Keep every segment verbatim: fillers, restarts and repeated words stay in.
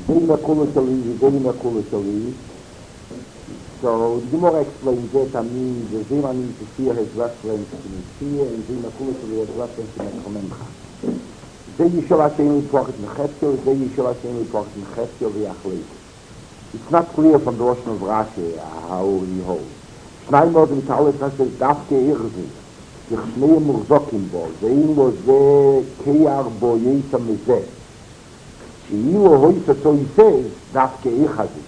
Zayma Kula Shali, Zayma Kula Shali. So the Gemara explains that I mean the Zayma means to fear his reference to fear, and Zayma Kula Shali has reference to Mechomemcha. Zay Yishol Hashem L'Pochit Mechetio, Zay Yishol Hashem L'Pochit Mechetio V'Yachleik. It's not clear from the Lashon of Rashi how he holds. Shnai Mod V'Talek Rashi Dafke Irzi, Yichnei Murzokim Bo, Zayin Lo Ze Keyar Bo Yisa Mezeh. She'ilu Hoysa, so he says, Dafke Ichazi.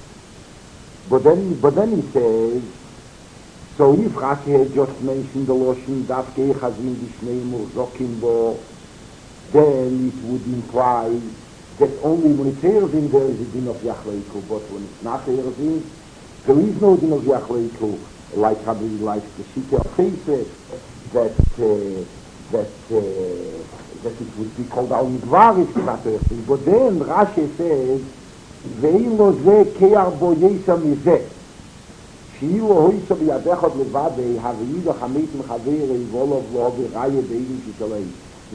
But then, but then he says, so if Rashi had just mentioned the Lashon Dafke Ichazi, Yichnei Murzokim Bo, then it would imply that only when it's Erzin there is a din of Yachleiku, but when it's not Erzin, there is no din of Yachleiku, like how we like the Shita of Chesed, that, uh, that, uh, that it would be called Al Yidvar if it's not Erzin. But then Rashi says, Ve'in lo ze ke'ar bo yesa mizeh, she'ilu hoysa b'yadechot levadei, have'ido chamet mechaverei, volov lo v'raya be'in shitalei.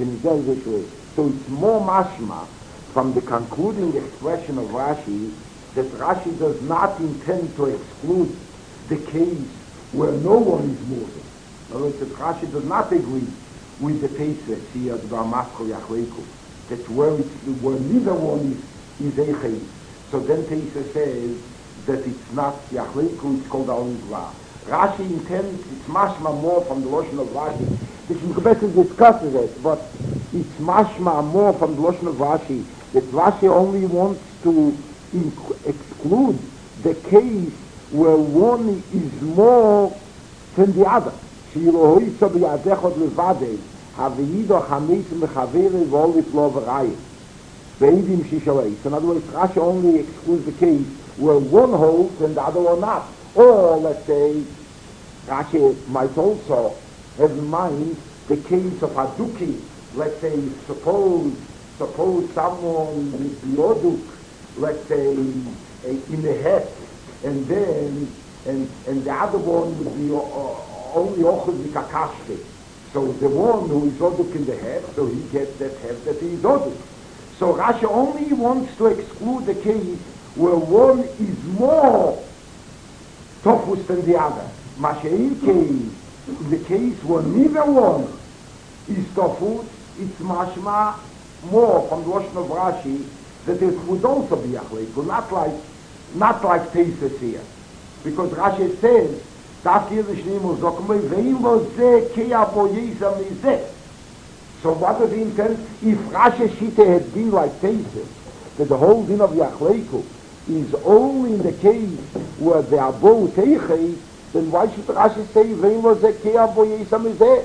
So it's more mashma from the concluding expression of Rashi that Rashi does not intend to exclude the case where no one is moving. In other words, that Rashi does not agree with the Teisvet here at Barmasko Yachleiku, that where, it's, where neither one is, is Eichei. So then Teisvet says that it's not Yachleiku, it's called Al-Nizra. Rashi intends, it's mashma more from the Lashon of Rashi. The Shemchabetzin discusses it, but it's mashma more from the Lashon of Rashi, that Rashi only wants to inc- exclude the case where one is more than the other. She'ilohoysa b'yadechot levadei, have'ido chameis mechavere v'olif lo v'rayim. Ve'edim shishalei. So in other words, Rashi only excludes the case where one holds and the other one not. Or, let's say, Rashi might also have in mind the case of Haduki. Let's say, suppose, suppose someone with Bioduk, let's say, in the head, and then, and, and the other one would be uh, only Ochud Mikakashke. So the one who is Oduk in the head, so he gets that head that he is Oduk. So Rashi only wants to exclude the case where one is more Tofus than the other. Mashein case, in the case where neither one is Tofus, it's mashma more from the Lashon of Rashi that it would also be Yachleiku, not like, not like Teises here. Because Rashi says, Dafke Yishnim Uzokumei, Ve'im lo ze ke'ar bo yesa mizeh. So what does he intend? If Rashi Shita had been like Teises, that the whole din of Yachleiku is only in the case where they are both Eichei, then why should Rashi say, Ve'im lo ze ke'ar bo yesa mizeh?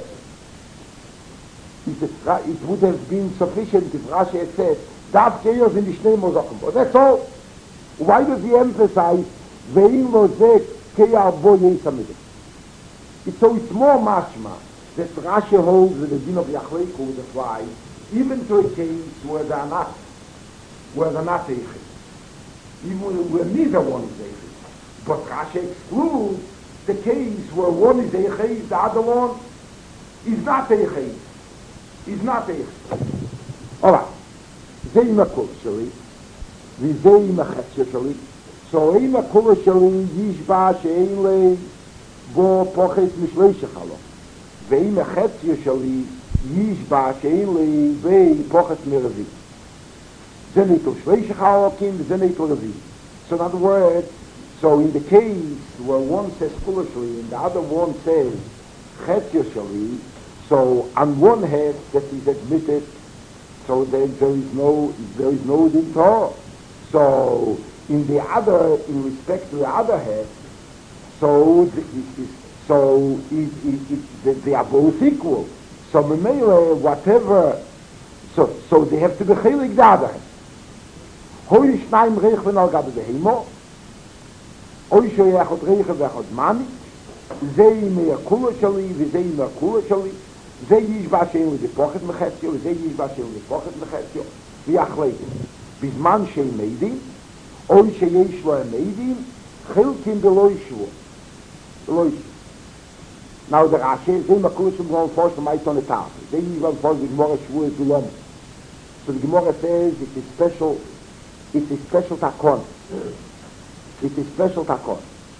It would have been sufficient if Rashi had said, Daf Geir in the Shnei Mozokim. But that's all. Why does he emphasize, Ve'im lo ze ke'ar bo yesa mizeh? So it's more mashma that Rashi holds that the din of Yachleiku would apply even to a case where they are not, where they're not Eichei. Even where neither one is Eichei. But Rashi excludes the case where one is Eichei, the other one is not Eichei. Is not Eichei. All right. Zei makul shali, v'zei machetya shali. So ei makul shali yishba she'ein lei bo poches mishleishach halo. V'ei machetya shali yishba she'ein lei v'ei poches miravi. Zenetul shleishach halo kim, zenetul ravi. So in other words, so in the case where one says kulashli and the other one says chetya shali, so on one hand that is admitted, so there, there is no there is no din Torah. So in the other, in respect to the other head, so the, it, so it, it, it, they, they are both equal. So memele whatever, so so they have to be chelik the other head. Hoy shnaim reichen al gab behemo, oy shoyachot reichen vechot mani, zei me kula shali v'zei me kula shali. Ze yishba she'en le pocket mechetio, ze yishba she'en le pocket mechetio, v'yachleitim. Bizman she'en meidim, oy she'yesh lo meidim, chilkim beloy shvu. Beloy shvu. Now the Rashi, ze makushim going forth from my son etaf. Ze yishba going forth the Gemara shvu is below. So the Gemara says it is special it's a special takon. It's a special takon.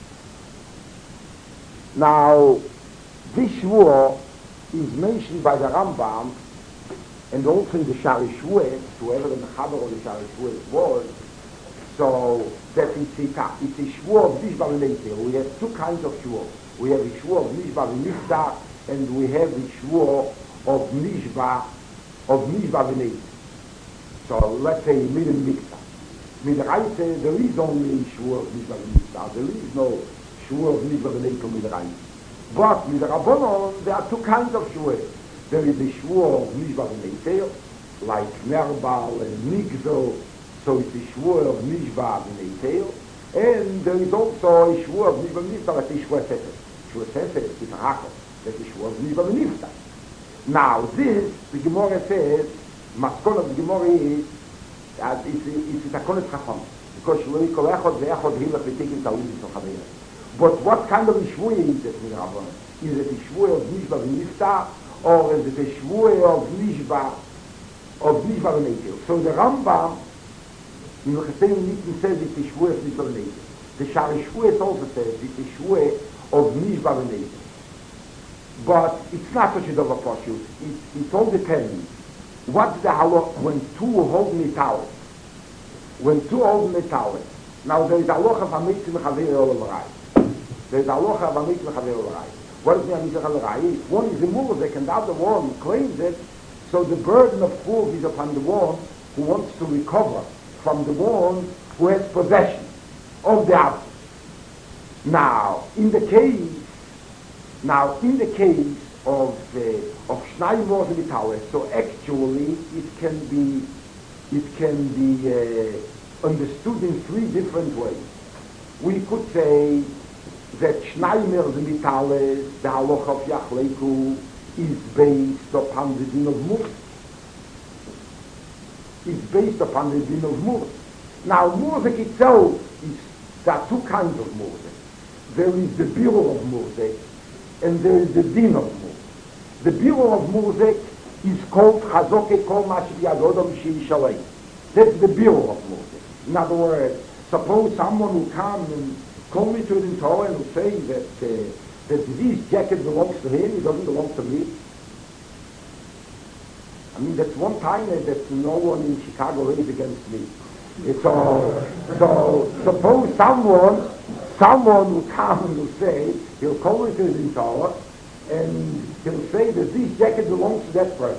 Now, this shvur is mentioned by the Rambam and also in the Shari Shvuot, whoever the Mechaber of the Shari Shvuot was, so that it's a, it's a shvur of Nishba v'Neitel. We have two kinds of shvur. We have a shvur of Nishba v'Nifta, and we have a shvur of Nishba of Nishba v'Neitel. So let's say Midin Mikta. Midiraita, there is only shvur of Nishba v'Nifta. There is no shvur of Nishba v'Neitel Midiraita. But Midirabonon, there are two kinds of shvur. There is a shvur of Nishba v'Neitel, like Nerbal and Nigzo. So it's a shvur of Nishba v'Neitel, and there is also a shvur of Nishba v'Nifta, like a shvur sefer. Shvur sefer is a hakol. That's a shvur of Nishba v'Nifta. Now this, the Gemara says, Maskon of the Gemara is, uh, it's a, it's a takonet chacham, because shvuri kol echod ve'echod hilach v'tekin ta'udis of chaveira. But what kind of a shvur is it, Rabban? Is it a shvur of Nishba v'Nifta, or is it a shvur of Nishba, of Nishba v'Neitel? So the Rambam, in the Chesed Nitin says it's a shvur of Nishba v'Neitel. The Shari Shvuot also says it's a shvur of Nishba v'Neitel. But it's not such a double pursuit. It, it all depends. What's the halach when two hold metalis? When two hold metalis. Now there is halach of Amitz Mechaver Olarai. There is halach of Amitz Mechaver Olarai. What is the Amitz Mechaver Olarai? One is the Murzik and the other one claims it, so the burden of proof is upon the one who wants to recover from the one who has possession of the object. Now, in the case, now in the case of uh, of Shnai Mord Mitalis, so actually it can be it can be uh, understood in three different ways. We could say that Shnai Mord Mitalis, the halach of Yachleiku, is based upon the din of Murz. Is based upon the din of Murz. Now, Murzek itself is, there are two kinds of Murzek. There is the Biro of Murzek, and there is the din of Murzek. The Biro of Murzek is called Chazoke Kol Mashi Yadodom Shi Shalei. That's the Biro of Murzek. In other words, suppose someone will come and call me to the Torah and will say that, uh, that this jacket belongs to him, it doesn't belong to me. I mean, that's one time that no one in Chicago raised against me. So, so suppose someone, someone will come and will say, he'll call it to his Torah, and he'll say that this jacket belongs to that person.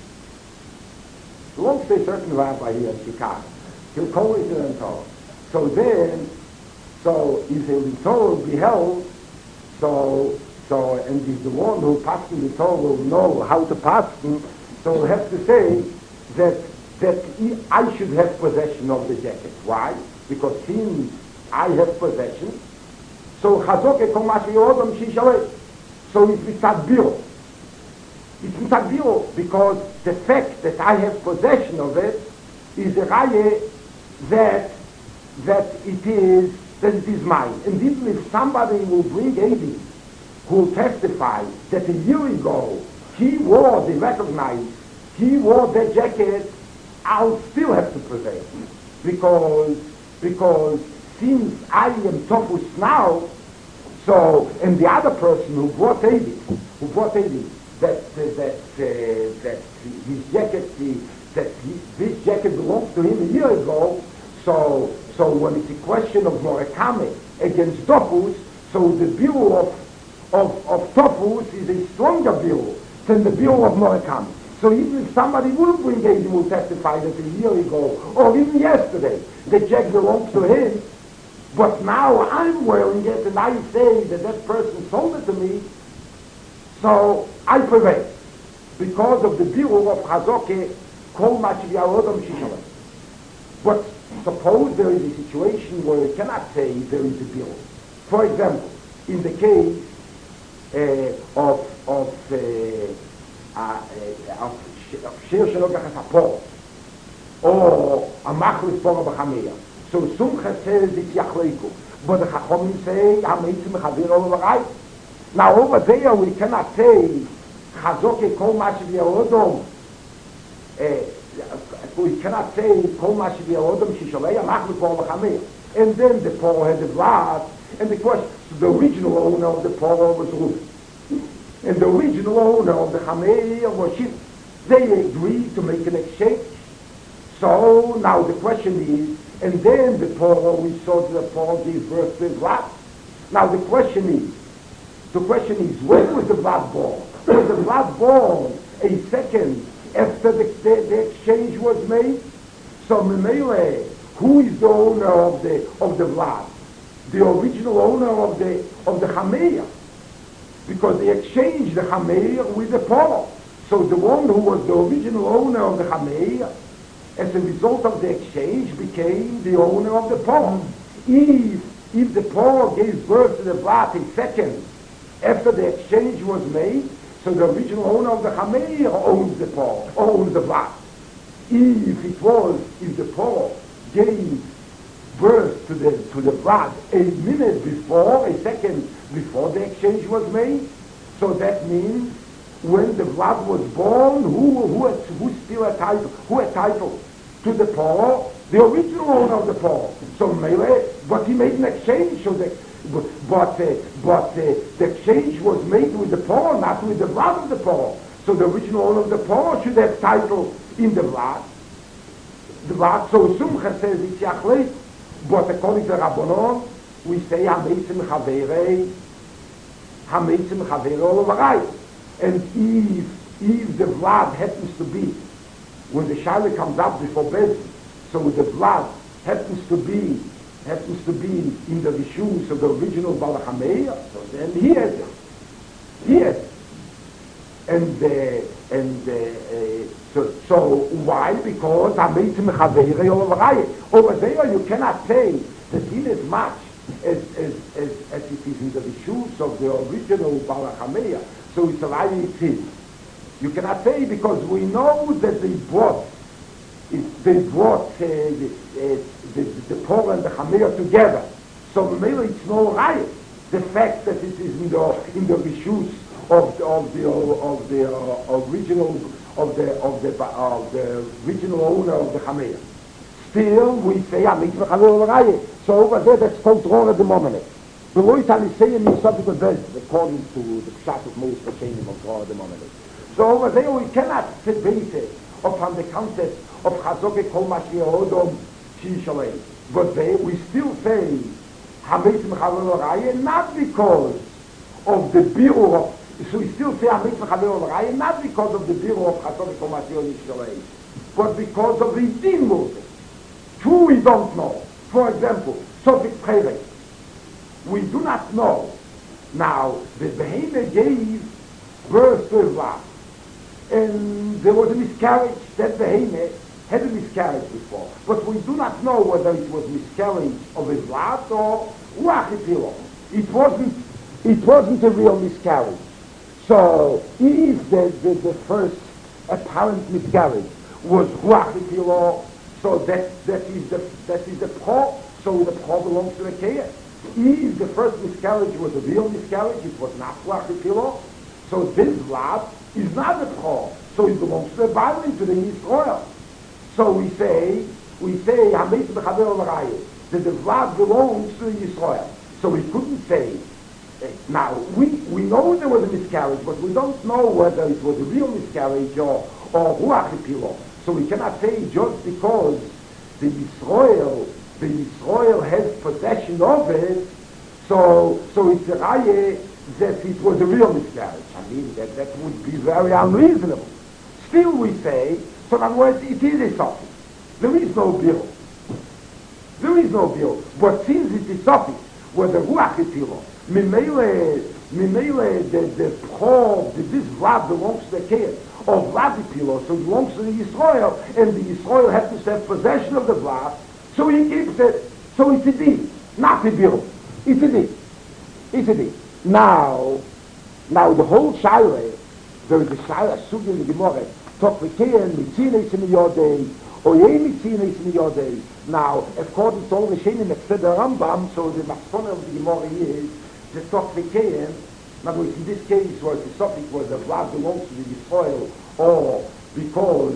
It belongs to a certain rabbi here in Chicago. He'll call it to the Torah. So then, so if the Torah will be held, so, so, and if the one who passed in the Torah will know how to pass him, so we'll have to say that that he, I should have possession of the jacket. Why? Because since I have possession, so Chazoke Kol Mashi Yodom Shi Shalei. So it's mitzad biro. It's mitzad biro because the fact that I have possession of it is a raya that that it is that it is mine. And even if somebody will bring Evi who will testify that a year ago he wore the recognized, he wore that jacket, I'll still have to possess because because since I am Tofus now, so and the other person who brought Evi, who brought Evi, that uh, that uh, that his jacket, the, that he, this jacket belongs to him a year ago. So so when it's a question of Morakame against Tofus, so the bill of of of Tofus is a stronger bill than the bill of Morakame. So even if somebody will bring a, will testify that a year ago, or even yesterday, the jacket belongs to him, but now I'm wearing it and I say that that person sold it to me, so I prevail. Because of the bill of Chazoke, Kol Machi Yodom Shi Shalei. But suppose there is a situation where you cannot say there is a bill. For example, in the case uh, of, of uh, Uh, uh, of shir shelo gachasapor or a machlis pora b'chameya. So Sumcha says it's yachleiku, but the Chachomim say hameitz mechavir olarai. Now over there we cannot say chazoke kol mashi v'yodom we cannot say, Kol ma shevi odom shishalei amach b'kol v'chamei. And then the Poro had the blood, and the question, so the original owner of the Poro was Reuben. And the original owner of the Chamei was Shimon. They agreed to make an exchange. So now the question is, and then the Poro, we saw that the Poro gave birth to blood. Now the question is, the question is, when was the blood born? Was the blood born a second after the, the, the exchange was made? So Memele, who is the owner of the of the blood? The original owner of the of the Chameir. Because they exchanged the Chameir with the Poro. So the one who was the original owner of the Chameir, as a result of the exchange, became the owner of the Poro. If if the Poro gave birth to the blood a second after the exchange was made, so the original owner of the Chameir owns the Poro, owns the blood. If it was, if the Poro gave birth to the to the blood a minute before, a second before the exchange was made, so that means when the blood was born, who who had, who still had title, who had title to the Poro? The original owner of the Poro. So Mele, but he made an exchange, so that but but, uh, but uh, the exchange was made with the Poro, not with the blood of the Poro. So the original owner of the Poro should have title in the blood. The blood. So Sumcha says it's Yachlei, but according to Rabbanon, we say Hameitzim Chaverei, Hameitzim Chaverei Olavarei. And if if the blood happens to be, when the Shaila comes up before Bezin, so the blood happens to be happens to be in the Rishus of the original Balachameya, so then he has it. He has it. And uh, and uh, uh, so, so why? Because Hameitzim Chaverei Olavarei. Over there you cannot say that he is much as as as as it is in the Rishus of the original Balachameya. So it's a lie, it's his. You cannot say, because we know that they brought, it, they brought uh, the, uh, the, the Torah and the Chameir together. So maybe it's no riot. The fact that it is in the in the rishus of the of the of the uh, original of the of the of the original owner of the Chameir. Still, we say Amit v'Chameir. So over there, that's called Torah at the moment. The Lord is saying in subsequent verses, according to the Pshat of Moshe Hashem of God the moment. So over there we cannot base it upon the concept of Chazoke Kol Mashvi Odom Shishalei. But they, we still say Hameitzim Chaver Raya, not because of the Biru of, so we still say Hameitzim Chaver Raya, not because of the Biru of Chazoke Kol Mashvi Shishalei, but because of the Din Moses. Two we don't know. For example, Sofik Pcherei. We do not know. Now, the Behemah gave birth to a Vlad. And there was a miscarriage. That Behemah had a miscarriage before. But we do not know whether it was miscarriage of a Vlad or Ruach. It wasn't, it wasn't a real miscarriage. So, if the, the, the first apparent miscarriage was Ruach, so that, that is the, that is the Pro, so the Pro belongs to the Kiyah. If the first miscarriage was a real miscarriage, it was not Ruach. So this Vlad is not a Pro, so it belongs to the Bible, to the Yisrael. So we say, we say, Hameitzim Chaver Olavarei, that the Vlad belongs to the Yisrael. So we couldn't say, uh, now, we, we know there was a miscarriage, but we don't know whether it was a real miscarriage or, or Ruach. So we cannot say just because the Yisrael, the Yisrael has possession of it, so so it's a raya that it was a real miscarriage. I mean, that, that would be very unreasonable. Still we say, so in other words, it is a Sophic. There is no bill. There is no bill. But since it is Sophic, where the Ruach Epilo, Mimele, Mimele, the, the Pro, the, this Vlad belongs to the Kiyah, or Vlad Epilo, so it belongs to the Yisrael, and the Yisrael happens to have possession of the Vlad, so he keeps it. So it's a deal, not a bill. It's a deal. It's a deal. Now, now the whole Shaila, there is a Shaila, Sugi in the Gemara, Tokvikein, Mitzines in the Yodei, Oye Mitzines in the Yodei. Now, according to all the Shenim, it's the Rambam, so the Matzpona of the Gemara is, the Tokvikein, in other words, in this case, was the topic was the Vlad belongs to the Yisrael, or because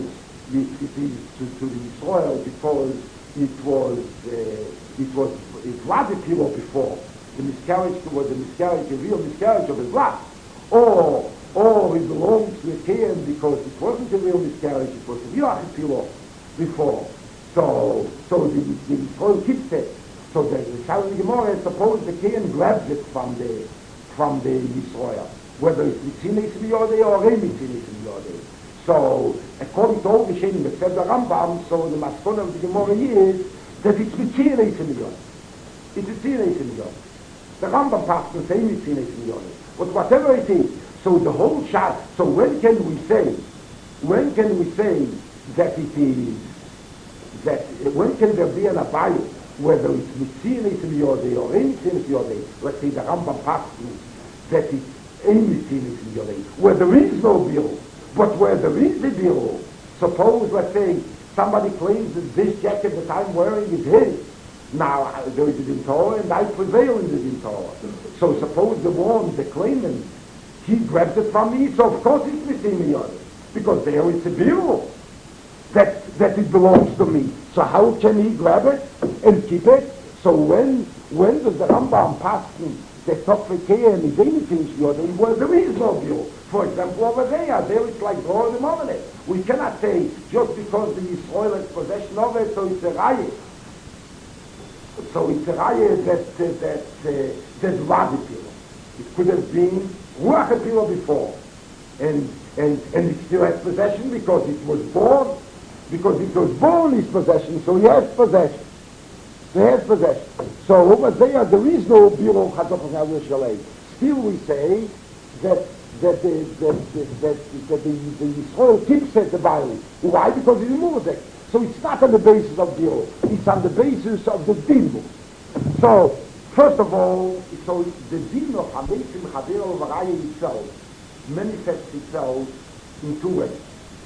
the, the, the, to, to the Israel because it was uh, it was it was a pure before. The miscarriage was a miscarriage, a real miscarriage of a blood. Or or it belongs to a Kayan because it wasn't a real miscarriage, it was a real Achipilo before. So so the the Israel keeps it. So the Shalom Gemara, suppose the Kayan grabs it from the from the Israel, whether it's Mitzinis Miyodei or a Mitzinis Miyodei. So according to all the Shenim, except the Rambam, so the Maskon of the Gemara is that it's Mitzinis Miyodei. It's Mitzinis Miyodei. The Rambam passed the same Mitzinis Miyodei. But whatever it is, so the whole shot, so when can we say, when can we say that it is, that, when can there be an abayu, whether it's Mitzinis Miyodei or any Mitzinis Miyodei, let's say the Rambam passed that it's any Mitzinis Miyodei, where there is no bill, but where there is a bill, suppose, let's say, somebody claims that this jacket that I'm wearing is his. Now, there is a din Torah, and I prevail in the din Torah. So suppose the one, the claimant, he grabs it from me, so of course it's Mitzinis Miyodei, because there it's a bill that, that it belongs to me. So how can he grab it and keep it? So when when does the Rambam pass him the Topfekeh and his anything Miyodei, where there is no bill? For example, over there, there it's like Dor the Mominate. We cannot say just because the Yisrael has possession of it, so it's a riot. So it's a riot that uh, that uh, that Radipilo. It could have been Ruach Apilo before, and and and it still has possession because it was born, because it was born his possession, so he has possession. He has possession. So over there, there is no Biro Chazok of Yerushalayim. Still, we say that that the that that, that, that the, the Yisrael keeps it the Bible. Why? Because he removes it. So it's not on the basis of Biro. It's on the basis of the Din. So first of all, so the Din of Hamesim Chavero Varaya itself manifests itself in two ways.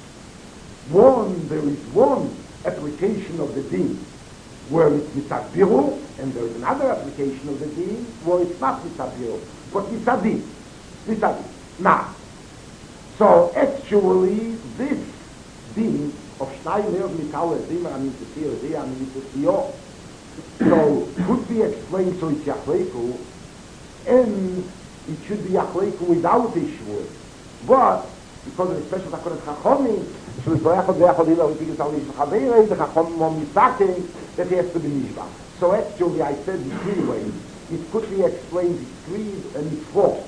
One, there is one application of the Din where it's mitzad biru, and there is another application of the din where it's not mitzad biru, but mitzad din. Mitzad din. Now, so actually this din of shnai lev mikal ezima amin tesir ezia amin tesir, so could be explained so it's yachleiku, and it should be yachleiku without ishvur, but because of the special takonet chachomim, so it's boyachod boyachod ila we think it's only chavere, the chachomim are misaking that he has to be nishba. So actually I said in three ways. It could be explained it's three and it's four.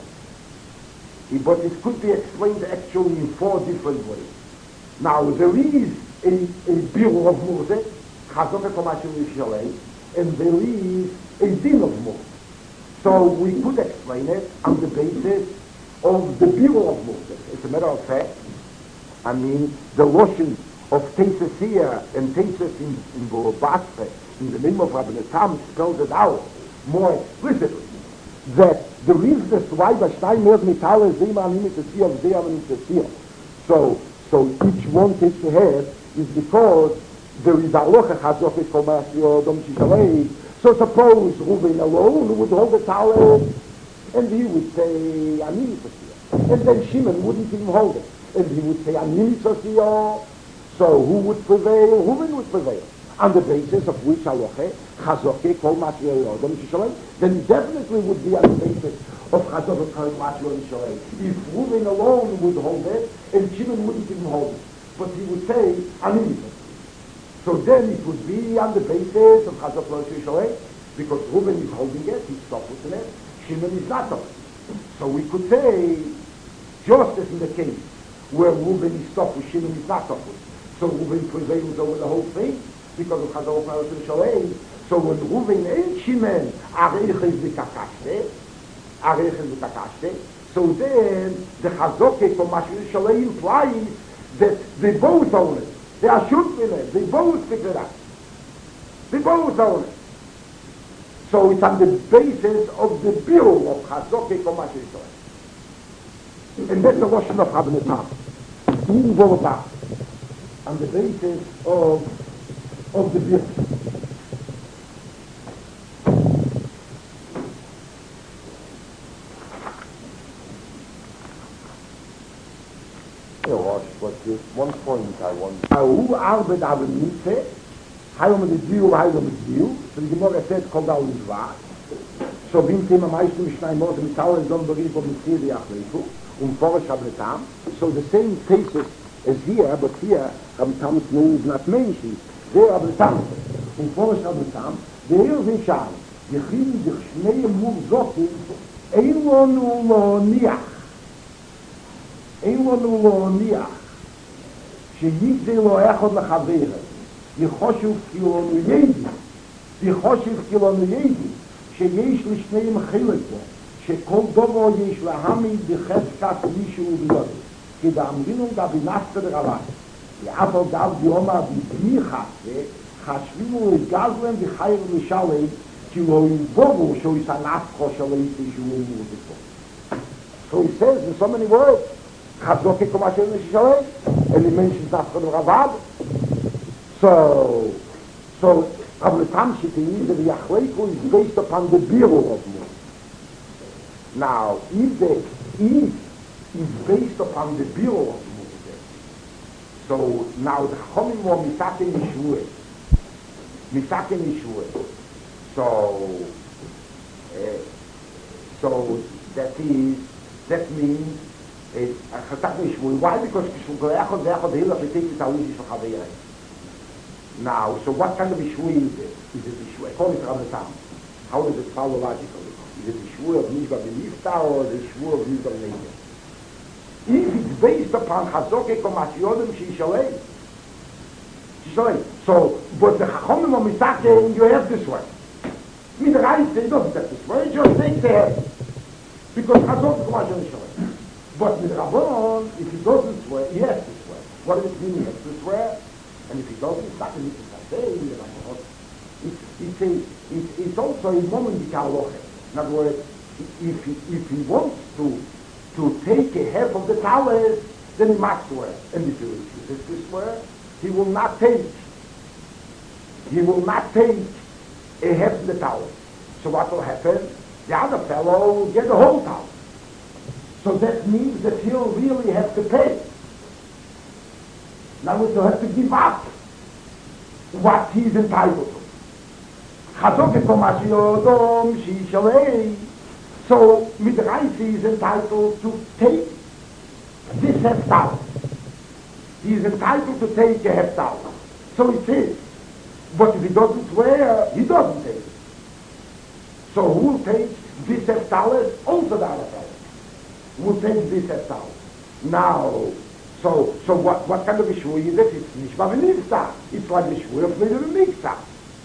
But it could be explained actually in four different ways. Now there is a, a bill of Moshe, chazok ekomashim yishalei, and there is a din of Moshe. So we could explain it on the basis of the bill of Moshe. As a matter of fact, I mean, the lotion of Tesis here and Tesis in, in Borobasre, in the name of Rabbi Tam, spells it out more explicitly, that the reason why the Stein knows Mitale Zema and Mitzvah of Zema and Mitzvah. So, so each one takes the head is because there is a locha chazofet komasio dom shishalei. So suppose Reuben alone would hold the towel, and he would say Ani Mitzvah, and then Shimon wouldn't even hold it, and he would say Ani Mitzvah. So who would prevail? Reuben would prevail. On the basis of which halacha, chazoke kol matri yodom shishalei, then it definitely would be on the basis of chazoke kol matri shishalei. If Reuben alone would hold it, and Shimon wouldn't even hold it, but he would say Ani. So then it would be on the basis of chazoke kol shishalei, because Reuben is holding it, he's stopped with it, Shimon is not holding it. So we could say, just as in the case where Reuben is stopped with, Shimon is not stopped with. So Reuben prevails over the whole thing because of Chazal Parashat Shalei. So when Reuben and Shimon Arech is v'kakashte, Arech is v'kakashte, so then the Chazoke from Parashat Shalei implies that they both own it. They are shutfileh. They both pick it up. They both own it. So it's on the basis of the bill of Chazoke from Parashat Shalei. And that's the Lashon of Rabbi Tam. Who wrote that? On the basis of of the bill. Yeah, Rosh, but there's one point I want. Who arbeitet aber Mitzvah? Heil mit der Ziel, heil mit der Ziel. So die Gemorre sagt, kommt auch nicht wahr. So wie im Thema meisten mit Schnei Mose, mit Tauer, so ein Bericht von Mitzvah, die Achleifu, und Forsch haben wir getan. So the same cases as here, but here, haben wir mit Menschen, not Menschen. Der haben wir getan. Und Forsch haben wir getan. Der hier sind Schalen. Die kriegen sich Schnee im Mund so viel, ein Lohn und Lohn niach. Ein Lohn und Lohn niach. שיגזר לו אחד לחברה, יחושב כאילו ידי, יחושב כאילו ידי, שיש לשניהם חילקו, שכל דבר יש להעמיד בחזקת מישהו וביודו, כדאמרינו דבינסטר רבי, ואף על גב דיומה בתמיכה, חשבינו לגזלם וחייר לשלם, כי לא יבואו שהוא יסנפחו שלם שהוא מוזיקו. So he says in so many words, Chazoke Komashe Nishalei, and he mentions Nafchon Ravad. So, so, Rabbi Tamshi Tini, the Yachleiku is based upon the Biru of Moses. Now, if the if is based upon the Biru of Moses, so now the Chomim were Misake Nishue. Misake Nishue. So, uh, so that is, that means חזק משמוי. Why? Because כשהוא אחד ואחד הילה פתק את האויזי של חוויה. Now, so what kind of Ishui is it? Is it Ishui? According to Rabbi Tam, how does it follow logically? Is it Ishui of Nishba B'Nifta or the Ishui of Nishba B'Nefesh? If it's based upon Chazoke Komasyodim Shishalei, Shishalei. So, but the Chachomim are Misake, you have this way. Mit Reise, it doesn't have this way, it just takes the head. Because Chazoke Komasyodim Shishalei. But with Rabban, if he doesn't swear, he has to swear. What does it mean he has to swear? And if he doesn't, it's not a mitzvah. It's, a, it's, it's also a moment in Kaloche. In other words, if he, if he wants to to take a half of the talent, then he must swear. And if he refuses to swear, he will not take. He will not take a half of the talent. So what will happen? The other fellow will get the whole talent. So that means that he'll really have to pay. Now he'll have to give up what he's entitled to. Chazoke Komashi Yodom Shishalei. So Midraisi is entitled to take this half thousand. He is entitled to take a half thousand. So it is. But if he doesn't swear, he doesn't take it. So who will take this half thousand? Also the other fellow. We'll take this as out. Now, so so what what kind of a shvui is it? It's nishma v'nifta. It's like the shvui of Nidr Mikta.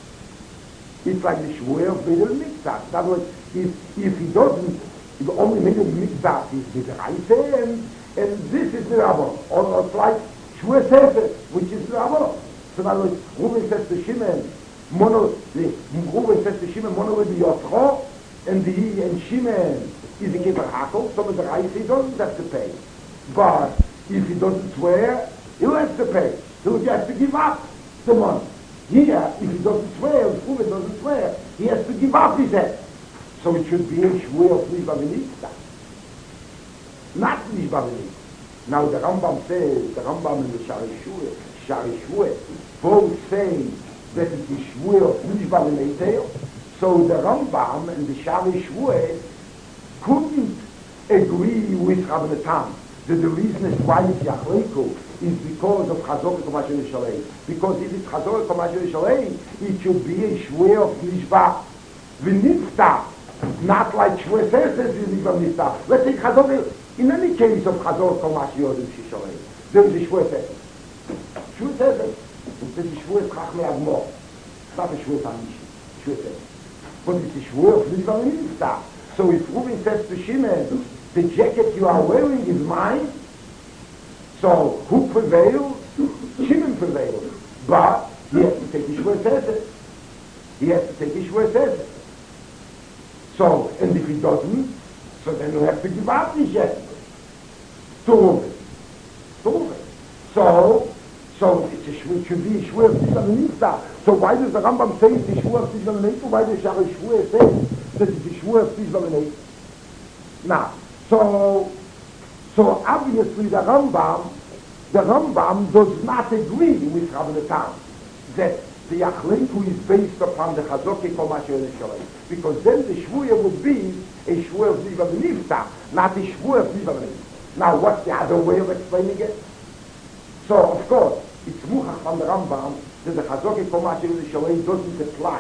It's like the shvui of Nidr Mikta. In other words, if, if he doesn't, if only Nidr Mikta is Midraise, and, and this is the Rabban. Or it's like shvui sefer, which is the Rabban. So in other words, Reuben says to Shimon, mono, Reuben says to Shimon, mono with the Yotro, and the and Shimon is a keeper hakel, so with the rice he doesn't have to pay. But if he doesn't swear, he'll have to pay. He'll have to give up the money. Here, if he doesn't swear, if Uwe doesn't swear, he has to give up his head. So it should be a shvui of Nishba B'Nifta. Not Nishba B'Nifta. Now the Rambam says, the Rambam and the Shari Shvui, Shari Shvui, both say that it is shvui of Nishba B'Nifta. So the Rambam and the Shari Shvui couldn't agree with Rabbi Tam that the reason is why it's Yachleiku is because of Chazoke Komashe Nishalei. Because if it's Chazoke Komashe Nishalei, it should be a shvui of Nishba V'Nifta, not like shvui says is Nishba V'Nifta. Let's take Chazoke, in any case of Chazoke Komashe Nishalei, there is a shvui says. Shvui says it is a shvui Chachmei Admor. It's not a shvui Tamishi. Shvui says. But it's a shvui of Nishba V'Nifta. So if Reuben says to Shimon, the jacket you are wearing is mine, so who prevails? Shimon prevails. But he has to take Ishwar Sesed. He has to take Ishwar Sesed. So, and if he doesn't, so then he'll have to give up his jacket to Reuben. To Reuben. So, so it's a shvui, it should be a shvui of Nishba. So why does the Rambam say it's a shvui of Nishba? Why does the shvui say that it's a shvui of Nishba? Now, so, so obviously the Rambam The Rambam does not agree with Rabbi Tam that the Achleiku is based upon the Chazoki Komashe Shalei, because then the Shvuya would be a Shvuya of Ziva B'Nifta, not a Shvuya of Ziva B'Nifta. Now, what's the other way of explaining it? So, of course, it's Muchach from the Rambam that the Chazoki Komashe Shalei doesn't apply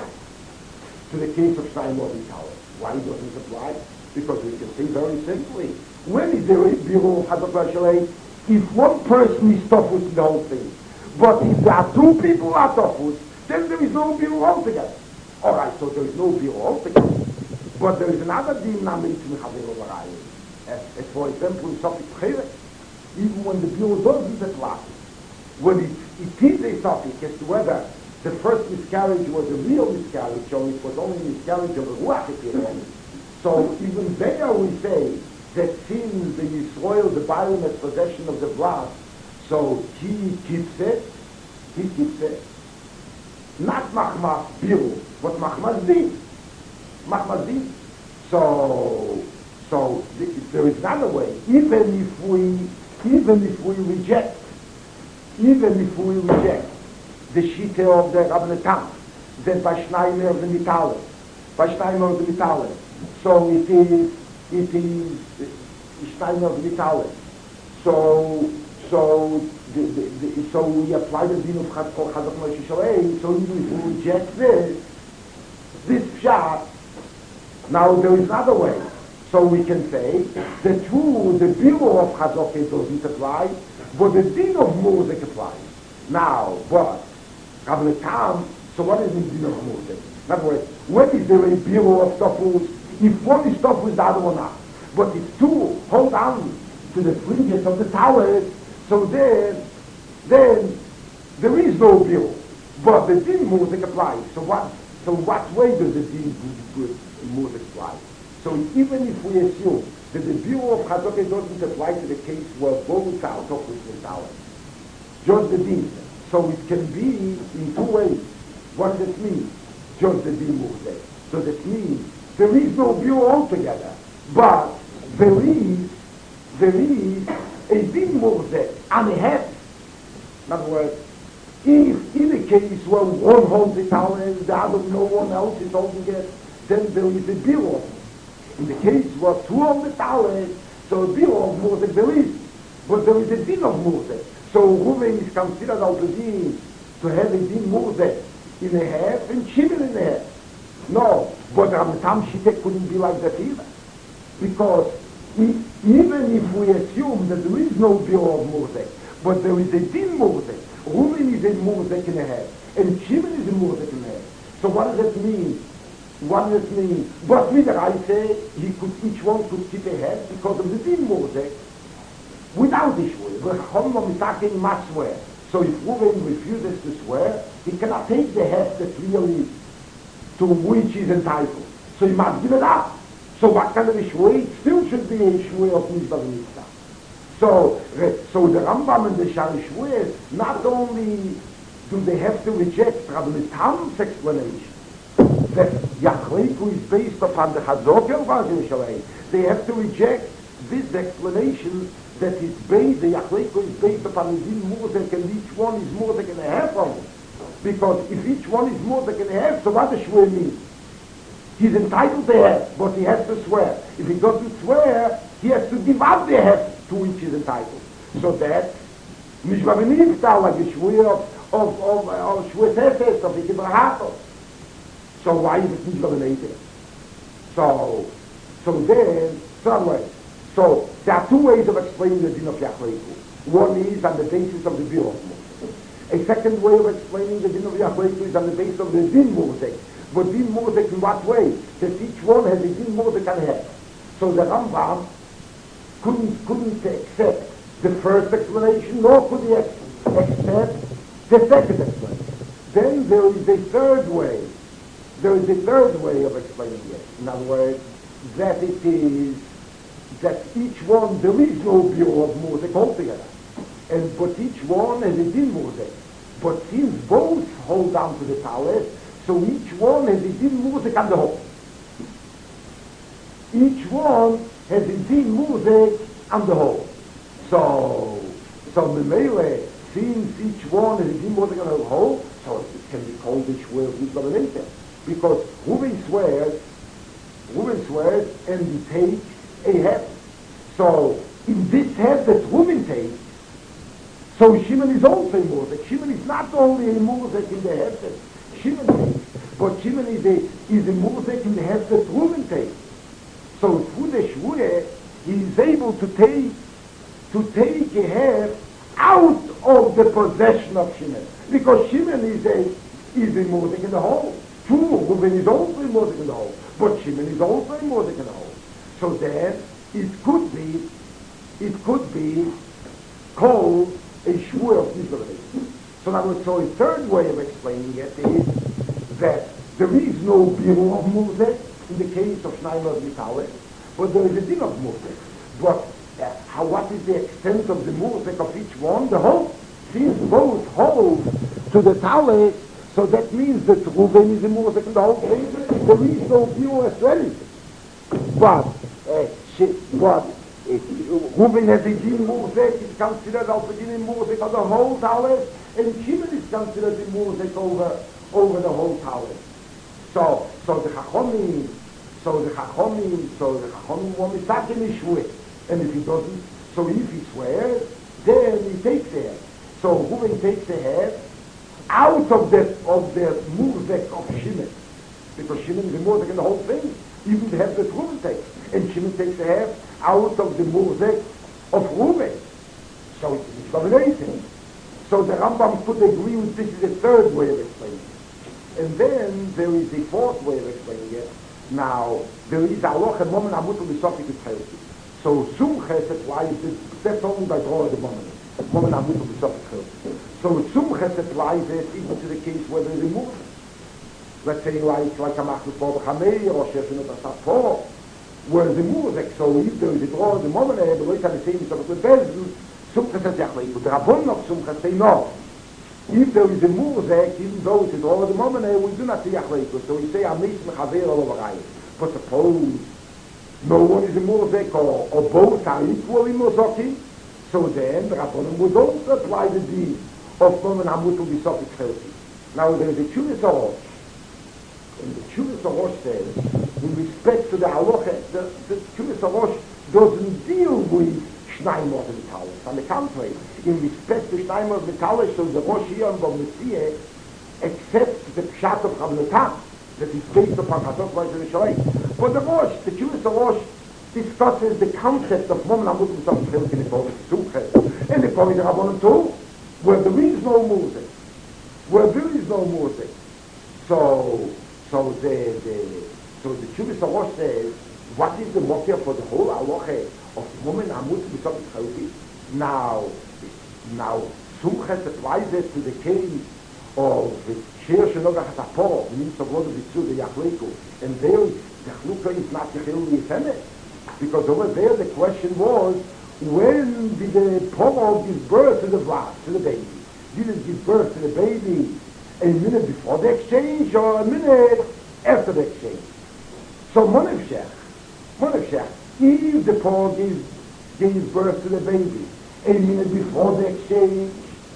to the case of Shnai Movi Tower. Why doesn't it apply? Because we can say very simply, when is there a Biru of Chazoki Shalei? If one person is Tofus in the whole thing, but if there are two people who are Tofus, then there is no Biru altogether. Alright, so there is no Biru altogether. But there is another dynamic in Chaveru Varayim. As for example, in Sofik Pcheres, even when the Biru doesn't apply, when it, it is a topic as to whether the first miscarriage was a real miscarriage or it was only a miscarriage of a Ruach appearance, so even there we say that since the Yisrael, the Balaam has possession of the blood, so he keeps it, he keeps it. Not Machmas Biru, but Machmas Din. Machmas Din. So, so th- there is another way. Even if we, even if we reject, even if we reject the Shita of the Rabbi Tam, that by Shnaimer of the Mitale, by Shnaimer of the Mitale, so it is, it is Shnaimer of the Mitale. So, so, the, the, the, so we apply the din of Chazak Moshe Shalei, so even if we reject this, this Pshat, now there is another way. So we can say, the true, the Biru of Chazak doesn't apply, but the din of Mosek applies. Now, but, Rabbi Tam, so what is the din of Mosek? In other words, when is there a Biru of Tofus? If one is Tofus, the other one not. But if two hold on to the fringes of the towers, so then, then there is no Biru. But the din Mosek applies. So what, so what way does the din Mosek apply? So even if we assume that the Biru of Chazak doesn't apply to the case where both are Tofus and towers, just the din. So it can be in two ways. What does it mean? Just the din Mosek. So that means there is no Biru altogether, but there is, there is a din Mosek and a half. In other words, if in a case where one holds the tower and the other no one else is holding it, then there is a Biru. In the case where two hold the tower, so a Biru of Mosek there is, but there is a din of Mosek. So Ruven is considered al din to have a din Mosek in a half and Shimon in a half. No, but Rabbi Tam Shita couldn't be like that either. Because if, even if we assume that there is no Biru of Mosek, but there is a din Mosek, Ruven is a Mosek in a half, and Shimon is a Mosek in a half. So what does that mean? What does it mean? But whether I say he could, each one could keep a head because of the din Mosek, without the shvuah, the Chomno Mitakin must swear. So if Ruven refuses to swear, he cannot take the head that really to which he's entitled. So he must give it up. So what kind of a shvuah? It still should be a shvuah of Mizbah Mitzvah. So, so the Rambam and the Shari Shvuah, not only do they have to reject Rabbi Tam's explanation, that Yachleiku is based upon the Chazok of Shalei, they have to reject this explanation that is based, the Yachleiku is based upon the Din Mosek, and each one is Mosek and a half of it. Because if each one is Mosek and a half, so what does Shvuah mean? He's entitled to half, but he has to swear. If he doesn't swear, he has to give up the half to which he's entitled. So that, Mishma Benifta, like the Shvuah of, of, of, of Shvuah Tefes, of the Kibrahatos. So why is it Mishma Benifta? So, so then, some way. So, there are two ways of explaining the din of Yachleiku. One is on the basis of the Biru of Mosek. A second way of explaining the din of Yachleiku is on the basis of the din Mosek. But din Mosek in what way? That each one has a din Mosek and a half. So the Rambam couldn't, couldn't accept the first explanation, nor could he accept the second explanation. Then there is a third way. There is a third way of explaining it. In other words, that it is that each one, there is no Biru of Mosek altogether. And, but each one has a din Mosek. But since both hold down to the talent, so each one has a din Mosek on the whole. Each one has a din Mosek on the whole. So, So Memele, since each one is in more than a whole, so it can be called the Shvuah of Nishba. Because Reuben swears, Reuben swears, and he takes a head. So in this head that Reuben takes, so Shimon is also a Mosek. Shimon is not only a Mosek in the head that Shimon takes, but Shimon is a, is a Mosek in the head that Reuben takes. So through the Shvuah, he is able to take to take a head out of the possession of Shimon. Because Shimon is a is a Mosek in the whole. True, Reuben is also a Mosek in the whole, but Shimon is also a Mosek in the whole. So then it could be it could be called a Shvuah of Nishba. So now, so a third way of explaining it is that there is no Biru of Mosek in the case of Shnaimer Mitale, but there is a din of Mosek. But uh, how, what is the extent of the Mosek of each one? The whole, since both hold to the Tale, so that means that Reuven is a Mosek in the whole thing. There is no Biru as well. But, uh, she, but, Reuven has a din Mosek, is considered as a din Mosek of the whole Tale, and Shimon is considered the Mosek over, over the whole Tale. So, so the Chachomim, so the Chachomim, so the Chachomim want to start in his Shvuah. And if he doesn't, so if he swears, then he takes the head. So Reuven takes the head out of the, of the Mosek of Shimon. Because Shimon is the Mosek in the whole thing. Even the head that Reuven takes. And Shimon takes the head out of the Mosek of Reuven. So it's dominating. So the Rambam could agree with this is the third way of explaining it. And then there is the fourth way of explaining it. Now, there is Aloch and Momen Amutu Misofik Yitzchayoti. So Sumches applies, it, that's only by drawing the Momen. Momen Amutu Misofik Yitzchayoti. So Sumches applies it even to the case where there is a move. Let's say like, like a Machlus Bo B'Chamei or Shefin of Asafo, where the Muzek, so if there is a draw of the Momen, the way can the same is of the Bezdin, Sumches says Yachlei. But the Rabbon of Sumches say no. If there is a Muzek, even though it's a draw of the Momen, we do not say Yachlei. So we say Amis Mechaver all over Rai. But suppose no one is a Muzek or, or both are equally Muzoki, so then the Rabbonim would also apply the deed of Momen Hamutu B'Sofik Chelki. Now there is a Chumis Orosh, and the Chumis Orosh says, in respect to the Halacha, the, the Chumis Orosh doesn't deal with Shnayim of the Metalis. On the contrary, in respect to Shnayim of the Metalis, so the Rosh here and the Messiah accepts the Pshat of Chavletam, that is based upon Chazot Vayis and Shalei. But the Rosh, the Chumis Orosh, discusses the concept of Momen Hamutu B'Sofik Chelki in the Torah Sukkah, and the Torah Rabbanim too, where there is no music, where there is no music. So, so the, the so the Chumis Orosh says, what is the motive for the whole halacha of Momen Hamutu B'Sofik Chelki? Now, now Sumches applies it to the case of Sheir Shenoga Hasapor, the means of Lord of Yitzu, the Yachleiku, and there the Chlukah is not the Chilul Yifemet, because over there the question was, when did the Poro give birth to the Vlad, to the baby? Did it give birth to the baby a minute before the exchange or a minute after the exchange? So Monevshech, Monevshech, if the Poro gave, gave birth to the baby a minute before the exchange,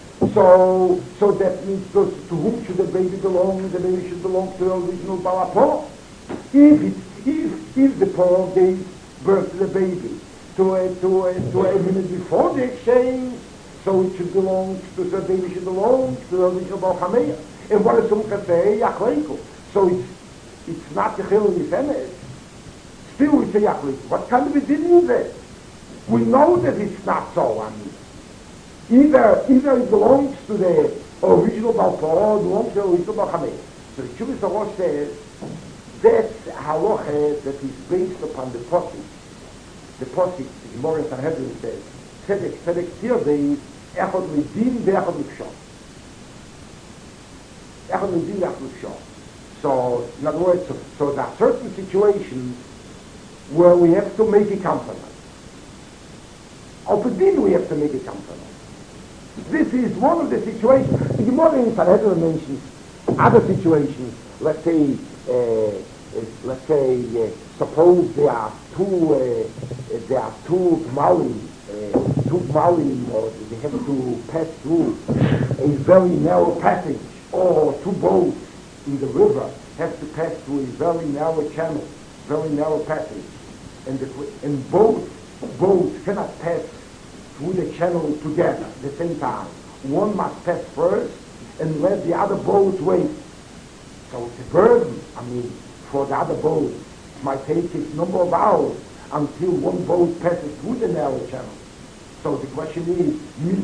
so so that means to, to whom should the baby belong? The baby should belong to the original Balapor. If it, if if the Poro gave birth to the baby to a, to a, to a minute before the exchange, so it should belong to the baby should belong to the original Balchameya. And what does Sumcha say? Yachleiku. So it's it's not the Chilul Yifemet. Still it's a Yachleiku. What kind of a din is it? We know that it's not so. I mean, either either it belongs to the original Balpor or it belongs to the original Balchameya. So the Chumis Orosh says that's halacha that is based upon the posik. The posik, the Gemara Sanhedrin says, Tzedek, Tzedek Tirdei, Echad Midin ve'Echad Mipshon. Echad Midin ve'Echad Mipshon. So, in other words, so, so there are certain situations where we have to make a compromise. Of a din we have to make a compromise. This is one of the situations. The Gemara in Sanhedrin mentions other situations. Let's say, uh, uh, let's say, uh, suppose there are two, uh, uh, there are two Gmalim, uh, two Malim, or they have to pass through a very narrow passage, or two boats in the river have to pass through a very narrow channel, very narrow passage, and, the, and both boats cannot pass through the channel together at the same time. One must pass first and let the other boat wait. So it's a burden, I mean, for the other boat. It might take a number of hours until one boat passes through the narrow channel. So the question is,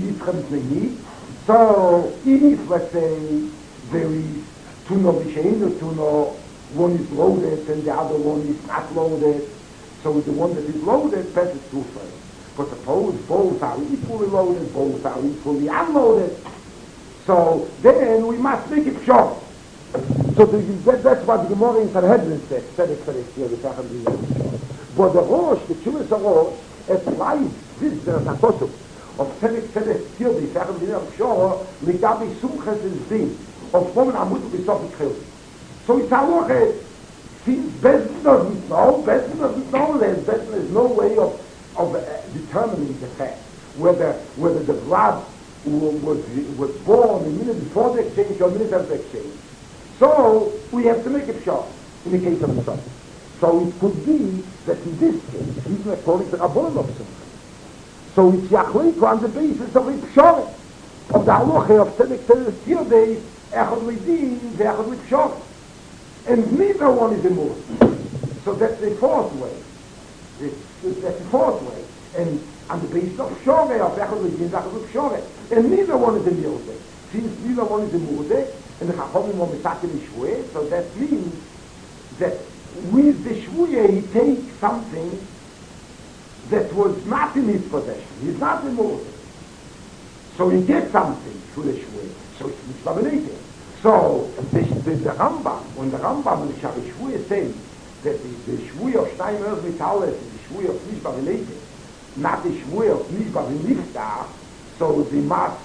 so if, let's say, there is tuno visheinu tuno, one is loaded and the other one is not loaded, so the one that is loaded passes through first. But suppose both are equally loaded, both are equally unloaded, so then we must make it short. So the, that, that's what the Gemara in Sanhedrin says, Tzedek Tzedek here, the Sachem B'Yom. But the Rosh, the Chumas Rosh, applies this, there's a posuk of Tzedek Tzedek here, the Sachem B'Yom Shor, Ligabi Sumches is Din, of Fomen Amut B'Sofik Chilvi. So it's a loche, since Bezdin doesn't know, Bezdin doesn't know that, Bezdin has no way of, of uh, determining the fact, whether, whether the blood was, was born a minute before the exchange or a minute after the exchange. So we have to make it short in the case of the son. So it could be that in this case, even according to Rabbanan of Simcha, so it's Yachleik on the basis of a pshoret, of the halacha of Tzedek Tzedek Tir Days, Echad Lidin, Echad L'Pshoret. And neither one is immoved. So that's the fourth way. It's, that's the fourth way. And on the basis of Pshoret, of Echad Lidin, Echad L'Pshoret. And neither one is immoved. Since neither one is immoved, and the Chachamim are misakim shvuah, so that means that with the shvuah he takes something that was not in his possession. He's not removed. So he gets something through the shvuah. So it's mitzvah related. So the, the, the Rambam, when the Rambam in Shari Shvuah says that the, the shvuah of Shnai Merz Mitalis is the shvuah of mitzvah related, not the shvuah of mitzvah v'niftah, so they must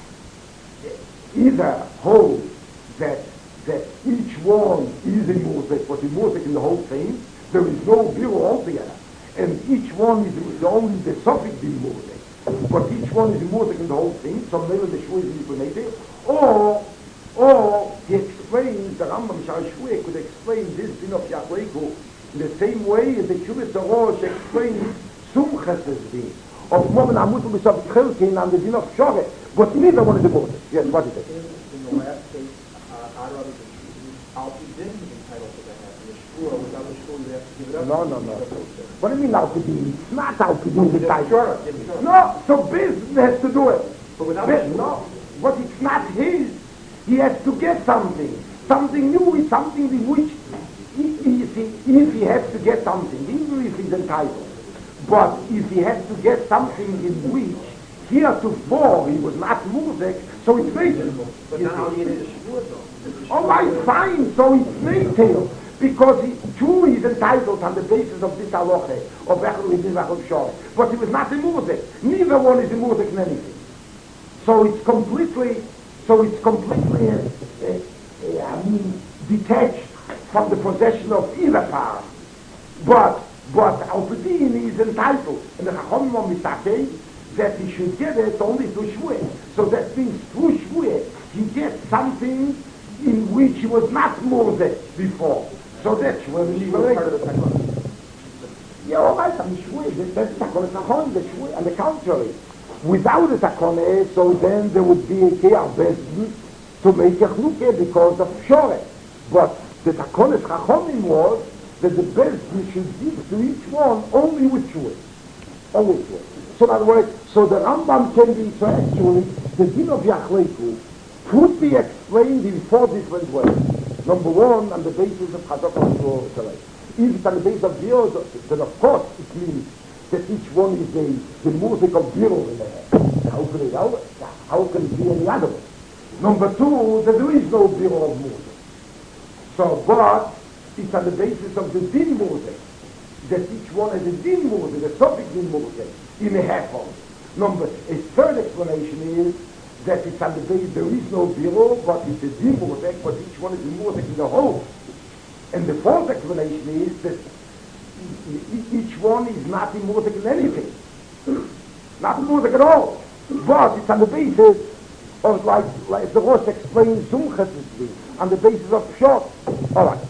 either hold that that each one is a music, but the music in the whole thing, there is no biro altogether. And each one is only the suffix the music. But each one is a music in the whole thing, so maybe the shvuah is implemented. Or, or he explains, the Rambam Shari Shvuah could explain this din of Yachleiku in the same way as the Chumas Rosh explains Sumchas din of Momen Amutu B'Shavit Chelkin and the din of Shoret. But neither one is a music. Yes, what is it? In the last case, Alpi didn't entitle to the half. The shvuah, without the shvuah, you have to give it up. No, no, no. What do you mean Alpi didn't? It's not Alpi didn't entitle. No, so Biz has to do it. But without Biz, no, but it's not his. He has to get something. Something new is something in which, if he, if he has to get something, even if he's entitled, but if he has to get something in which heretofore he was not music, so it's reasonable. But now he is a shvuah though. All right, fine, so it's natal, because he, true, he's entitled on the basis of this halacha, of Echad Lidin, Echad L'Pshoret, but he was not a music. Neither one is a music in anything. So it's completely, so it's completely, uh, uh, uh, I mean, detached from the possession of either part. But, but Alpidin is entitled, and the Chachamim are misakeh, that he should get it only through shvuah. So that means through shvuah, he gets something in which he was not mordeh before. So that's where the shvuah part of the takon. Yeah, all right, I mean, shvuah, that's takon, it's takon, the shvuah, on the contrary. Without the takon, so then there would be a kiyah bezdin to make a chlukeh because of shoret. But the takon is chachomim was that the bezdin should give to each one only with shvuah. Only with shvuah. So in other words, so the Rambam can be, so actually, the din of Yachleiku could be explained in four different ways. Number one, on the basis of Chazak or Shalai. If it's on the basis of Dios, then of course it means that each one is a, the music of Biro in the head. How can it, how, how can it be any other way? Number two, that there is no Biro of music. So, but it's on the basis of the din music, that each one has a din music, a subject din music, in a half of. Number, a third explanation is that it's on the base, there is no bureau, but it's a din music, but each one is a music in the whole. And the fourth explanation is that each one is not in music in anything. not music at all. But it's on the basis of, like, like the Rosh explains Zumchas on the basis of Pshot. All right.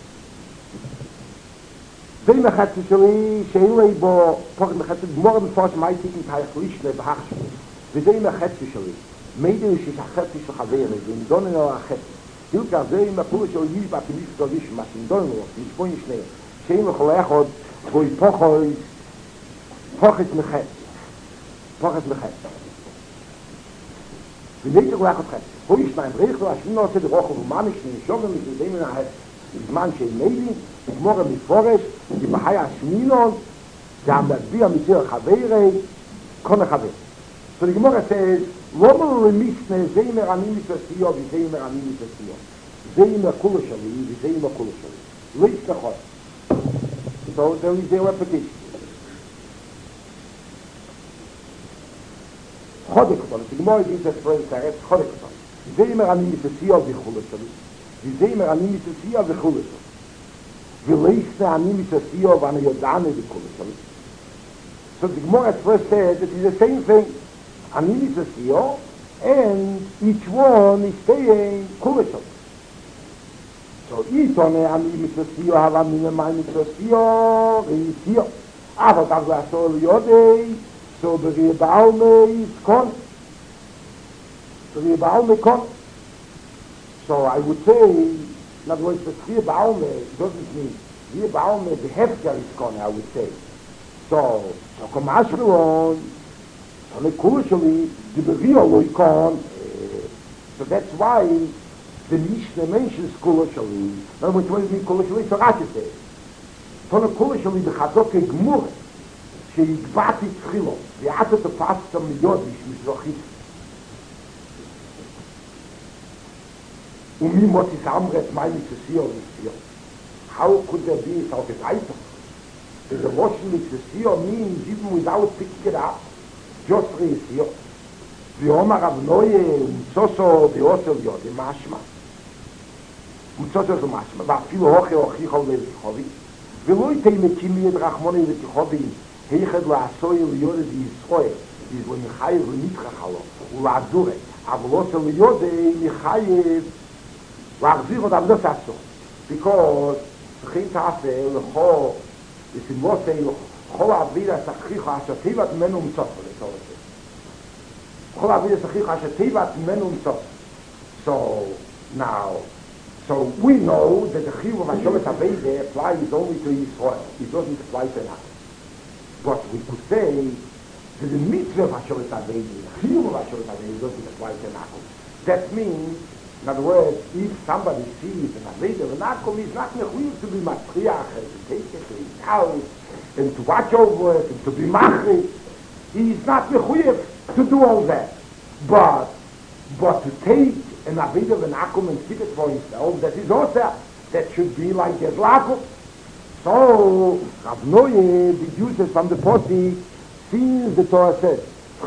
Zeh mechatzi sheli shein lei bo pokhet mechatzi gmor b'forsh mai tikin tayach lishne b'hachshus v'zeh mechatzi sheli meidin shish achetzi shel chaveri v'imdonen o achetzi dilka zeh mekulu shel yish b'apinish zolish masindon lo nishpoin shnei shein lechol echod v'oi pochois pochet mechatzi pochet mechatzi v'neitich lechot chetzi hoi shnayim reichlo ashvin no tzed rochel v'manish nishomem v'zeh min achetzi בזמן שאינני, כמו גם מפורש, שבחי השמינות, שהמדביע מציר חברי, כל החבר. So the Gemara says, לא מרמיסנה זיימר אני מתעשיו וזיימר אני מתעשיו. זיימר כולו שלי וזיימר כולו שלי. לא ישתחות. So there is a repetition. חודק אותנו, the Gemara gives us for the חודק אותנו. זיימר אני מתעשיו וכולו שלי. וזיימר אני מתעשיו וכולו שלי. ולאיסנה אני מתעשיו ואני יודענה וכולו שלי. So the Gemara first said that it's the same thing. Ani mitzvah, and each one is saying kulishon. So each one ani mitzvah have a min my mitzvah is here. Aber das war so yodei, so the baume is kon. So the baume kon. So I would say, in other words, the three baume doesn't mean the baume the hefker is kon. I would say. So so komashkelon. So crucially, the Bevio Loikon, so that's why the Mishnah mentions crucially. Now, which one is mean crucially? So Rashi says, so crucially, the Chazok Gmur, sheikbati tchilo, v'atat apastam miyodish mizrochis. Umi motis amret mai mitzvah is. How could there be such a item? The washing mitzvah means even without picking it up. just riesio ויומר רב נויה ומצוסו באוסל יודי משמע ומצוסו זה משמע ואפילו הוכי הוכי חובי ותיכובי ולא יתאי מקימי את רחמוני ותיכובי היחד לעשוי ליודי בישראל ויזו מחייב ונתחך לו ולעזורי אבל אוסל יודי מחייב להחזיר אותם לא תעשו because צריכים תעשה לכו וסמלוסי כל העבידה שכיחה אשר טבעת ממנו מצוסו לצורך זה כל העבידה שכיחה אשר טבעת ממנו מצוסו so now so we know that the chiv of Hashemet Aveda applies only to Israel it doesn't apply to us but we could say that the mitzvah of Hashemet Aveda the chiv of Hashemet Aveda doesn't apply to us that means in other words if somebody sees an Aveda of an Akum he's not mechuyev to be matriach and to take it to his house and to watch over it, and to be machri. He's not mechuyev to do all that. But, but to take an Aveda of an Akum and keep it for himself, that is also, that should be like his lakum. So, Rav Noye deduces from the Poti, since the Torah says,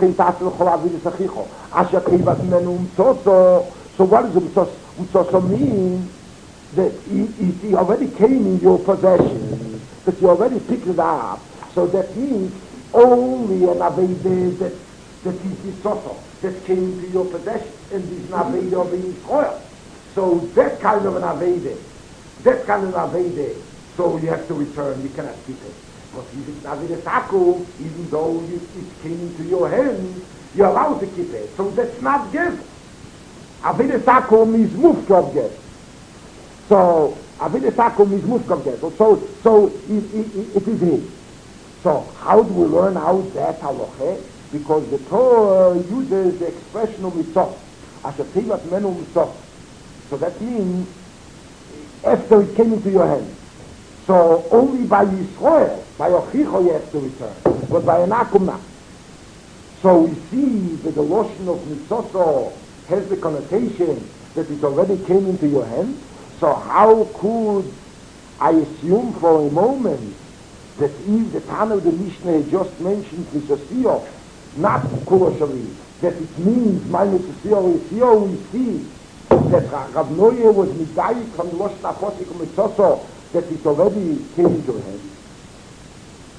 so what does umtzoso mean? That he, he, he already came in your possession, that you already picked it up, so that means only an Aveda that, that is Yisoso, that came into your possession, and is an Aveda of Yisrael. So that kind of an Aveda, that kind of an Aveda, so you have to return, you cannot keep it. But if it's an Aveda Saku, even though you, it came into your hands, you're allowed to keep it. So that's not gift. Aveda Saku means mufkab gift. So, Aveda Sakum is Mufkab Get. So, so it, it, it is his. So, how do we learn out that halacha? Because the Torah uses the expression of mitzvah. Asher tivat menu mitzvah. So that means, after it came into your hand. So, only by Yisrael, by Ochicho you have to return. But by an Akum not. So we see that the lotion of mitzvah has the connotation that it already came into your hand. So how could I assume for a moment that if the Tana of the Mishnah just mentioned Mitzvah, not Kuloshali, that it means my Mitzvah is here, we see that Rav Noye was Midayik from the Losh Naposik of Mitzvah, that it already came into him.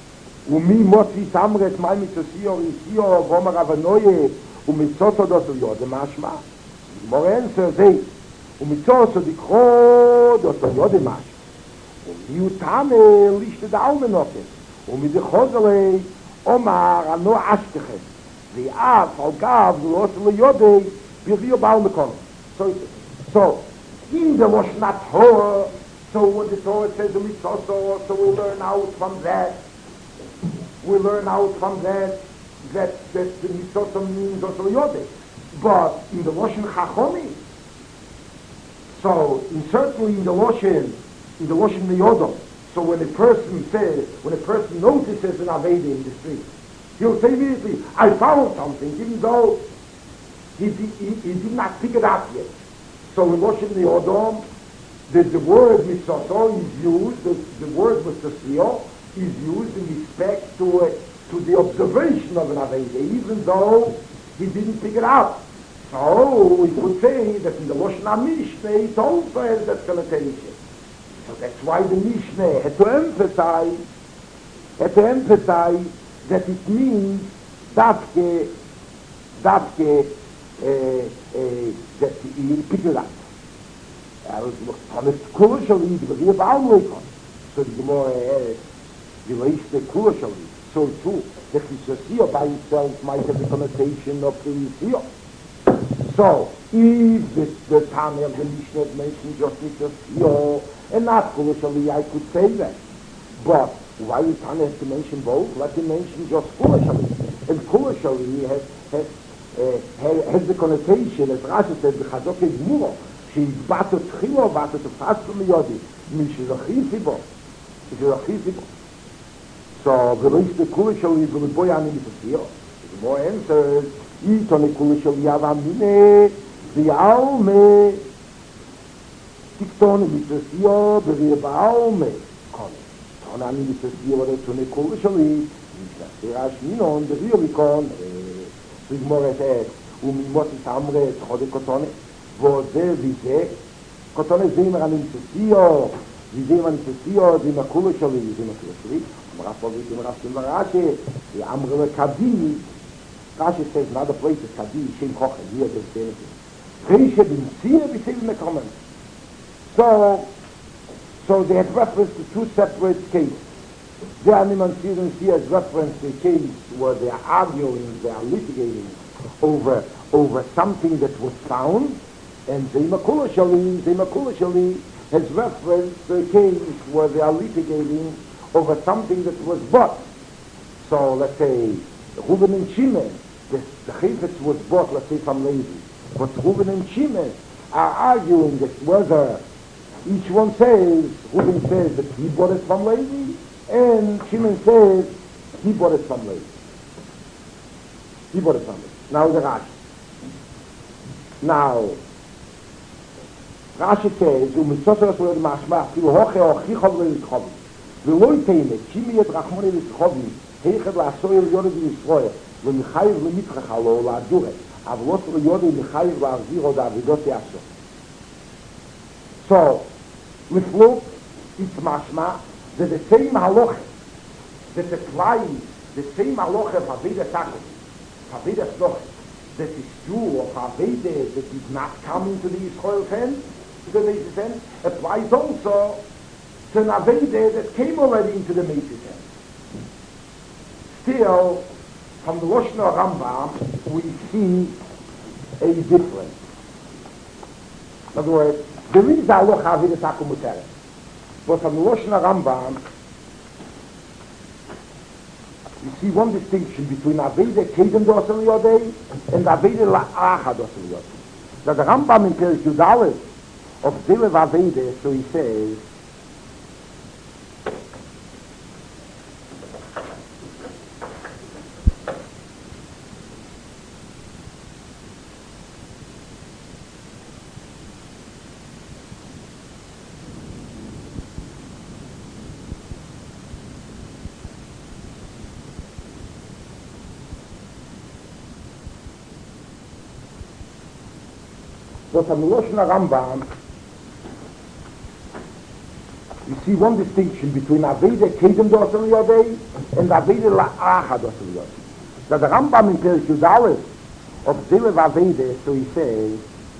ומי מוציא סמרת מי מתוסיו ריסיו ואומר אבנויה ומצוסו דוסו יודם משמע גמור אנסר זה ומצוסו דקחו דוסו יודם משמע ומי הוא תמה להשתדל מנופת ומי חוזרי אומר אנו אשכחת ואף על גב לא עושה ליודי ברביעו בעל מקום. So, so in the Loshnat Torah, so when the Torah says the mitzvah, so we learn out from that, we learn out from that that, that the mitzvah means also yodeh. But in the Loshen Chachomi, so in certainly in the Loshen, in the Loshen Yodom, so when a person says, when a person notices an Aveda in the street, he'll say immediately, I found something, even though he, he, he did not pick it up yet. So in Loshen Yodom, the, the word mitzoso is used, the, the word mitzoso is used in respect to, uh, to the observation of an Aveda, even though he didn't pick it up. So we could say that in the Loshen HaMishnah it also has that connotation. So that's why the Mishnah had to emphasize, had to emphasize that it means davke, davke, uh, uh, that he picked it up. On its kulashali, the Bavir Baumlikon. So the Gemara relates the kulashali. So too, that the Yisrael by itself might have the connotation of the Yisrael. So, if the, the Tanya of the Mishnah mentioned just Yisrael and not kulashali, I could say that. But why the Tanya has to mention both? Let him mention just kulashali. And kulashali has, has, uh, has, has the connotation, as Rashi said, the Chazok is Muro. שהתבטא תחילו, בטא תפס במיודי, מי שזכיתי בו, שזכיתי בו. So, ולא יסתכלו שלי, ולבוי אני מתסיע. The more answers, איתו נקולו שלי יבא מיני, ויעלמה, תקטון מתסיע, ובעלמה, קונה. תון אני מתסיע, ורצו נקולו שלי, מתסיע השמינון, בביוריקון, וגמור את עת, וממות את אמרת, חודק קוטונת. wo ze wie ze kotone ze mir anim tsio wie ze man tsio ze makule shali ze makule shali amra po ze mir aftem barake the amre kadi Rashi says another place is kadi shem koch here the same thing reise bin sie wie sie kommen so so they had reference to two separate cases the animal season here has reference to a case where they are arguing, they are litigating over over something that was found. And Zema Kula Shali, Zema Kula Shali has referenced the case where they are litigating over something that was bought. So let's say Reuben and Shimon, the, the Chayfetz was bought, let's say from Levi. But Reuben and Shimon are arguing that whether each one says, Reuben says that he bought it from Levi, and Shimon says he bought it from Levi. He bought it from Levi. Now the Rashi. Now, Rashi says, ומצוסר עשו את משמע, אפילו הוכי הוכי חובר לתחובי. ולא יתאמת, שימי את רחמוני לתחובי, היחד לעשור יורד בישראל, ומחייב למתחכה לו לעדורת, אבל לא עשו יורד מחייב להחזיר עוד העבידות יעשו. So, לפלוק, it's משמע, that the same halacha, that applies, the same halacha of Haveda Sakos, Haveda Sloch, that is true of Haveda that is not coming to the Yisrael hand, to the Mesi's hand, applies also to an Aveda that came already into the Mesi's hand. Still, from the Loshen Rambam, we see a difference. In other words, there is a halacha Haveda Sakos Muteret, but from the Loshen Rambam, you see one distinction between Aveda Kedem Dosel Yodei and Aveda La'acha Dosel Yodei. That the Rambam in Perek Yudalef of Zilev Aveda, so he says, but from the Loshen Rambam, You see one distinction between Aveda Kedem Dosel Yodei and Aveda La'acha Dosel Yodei. That the Rambam in Perek Yud Aleph of Zilev Aveda, so he says,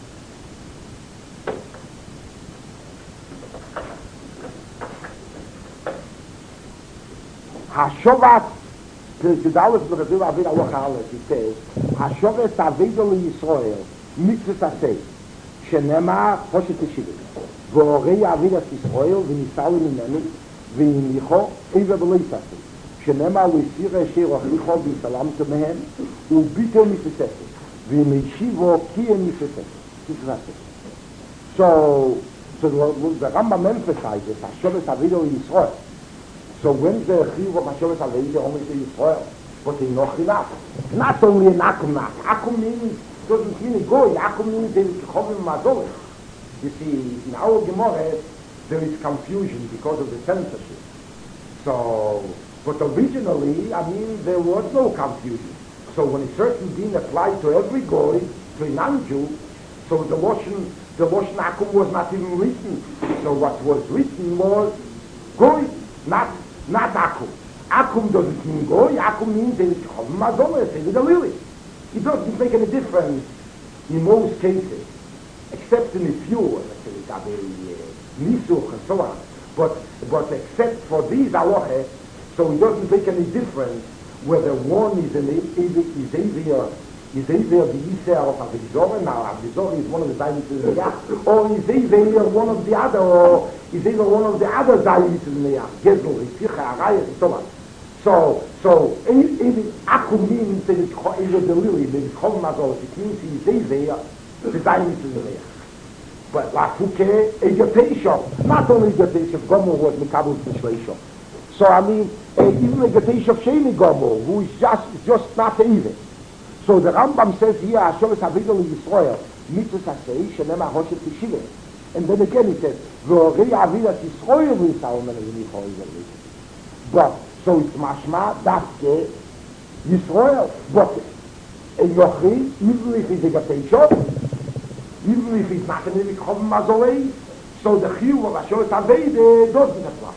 Hashovat, Perek Yud Aleph of Zilev Aveda Locha Aleph, he says, Hashovat Aveda L'Yisrael, Mitzvah Tasei, Shenema Poshet Teshivim. והורי אבידת ישראל וניסה ממנו והניחו איזה בלי ססי שנאמר לסיר אשר הכריחו ויסלמת מהם וביטל מסססי ומשיבו כי הם מסססי. So, so the Rambam emphasizes Hashovet Avidah Yisrael. So when the Chiv of Hashovet Avidah only to Yisrael, but in Nochinach, not only in Akum, Akum means, doesn't mean a goy, Akum means they Chovim Mazolich. You see, in our Gemara, there is confusion because of the censorship. So, but originally, I mean, there was no confusion. So when a certain din applied to every goy, to a non-Jew, so the Loshen, the Loshen Akum was not even written. So what was written was goy, not, not Akum. Akum doesn't mean goy, Akum means there is Chovim Mazoles, there is a lily. It doesn't make any difference in most cases. Except in a few, let's say, Nisuch and so on. But, but except for these halachas, so it doesn't make any difference whether one is an is Avia, is Avia the Yisrael of Avizor, now Avizor is one of the Daimites in the Yach, or is Avia one of the other, or is Avia one of the other Daimites in the Yach, Gezel, Yitzchak, Arayas, and so on. So, so, even Akum means that it's the lily, that it's Chol Mazol, it means he's Avia, the Daimites in the Yach. But Lafuke, Egetesha, not only Egetesha, Gomel was Mikabel Mishleisha. So I mean, uh, even Egetesha Sheni Gomel, who is just just not even. So the Rambam says here, Hashovet Avidah Yisrael, Mitzvah Tasei, Shenema Hoshet Teshivim. And then again he says, V'orei Avidat Yisrael V'yisrael Men V'nicho Yisrael. But, so it's mashma, Dafke, Yisrael, but Yochi, even if it's Egetesha, even if it's not an Evik Chovim Mazolei, so the Chiyuv of Hashovet Avidah doesn't apply.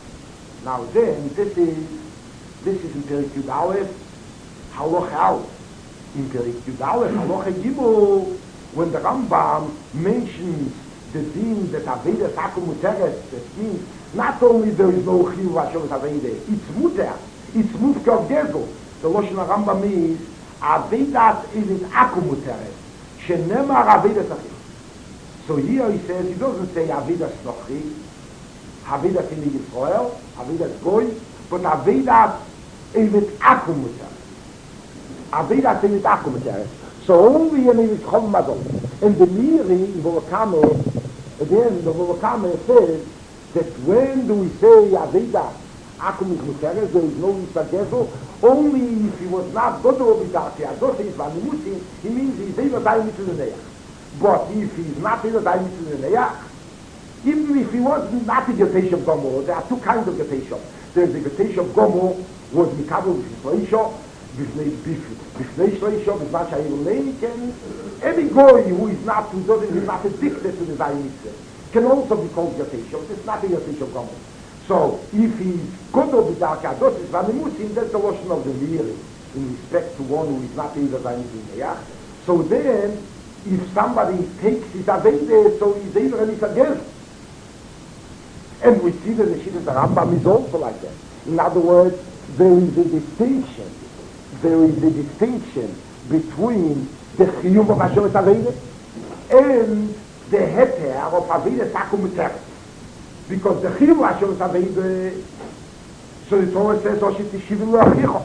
Now then, this is, this is in Perek Yud Aleph, Halacha Aleph. In Perek Yud Aleph, Halacha Gimel, when the Rambam mentions the din that Avidah Sakum Muteret, that means not only there is no Chiyuv of Hashovet Avidah, it's Muter, it's Mufke of Gezel. The Lashon Rambam means Avidah is Akum Muteret. Shenemar Avidas Achich. So here he says, he doesn't say Avidas Nochi, Avidas in Yisrael, Avidas Goy, but Avidas Evit Akum Mutar. Avidas Evit Akum Mutar. So only in Evit Chol Mazol. And the Miri, in Bovakame, again, the Bovakame says that when do we say Avidas Akum Mutar, there is no Yisagezo, only if he was not Dodo Vidati, Adote is Vanimusim, he means he's either dying to the Neach. But if he's not either dying to the Neach, even if he was not a Getesh of Gomo, there are two kinds of Getesh. There's the Getesh of Gomo, was Mikabel B'Shleisho, B'Shnei Shleisho, B'Zman Sha'il Leiken. Any goy who is not, who doesn't, is not addicted to the Daim can also be called Getesh, but it's not a Getesh of Gomo. So, if he's good or b'darkei adotis v'animusim, that's the lotion of the Miri, in respect to one who is not either Daimitim Neyach. So then, if somebody takes his Aveda, so he's either an Isagel. And we see that the Shittas of the Rambam is also like that. In other words, there is a distinction, there is a distinction between the Chiyuv of Hashovet Aveda and the Heter of Aveda Sakum Muteret. Because the Chiyuv Hashem Saved, so the Torah says, Oshit Tishivim L'Achicho.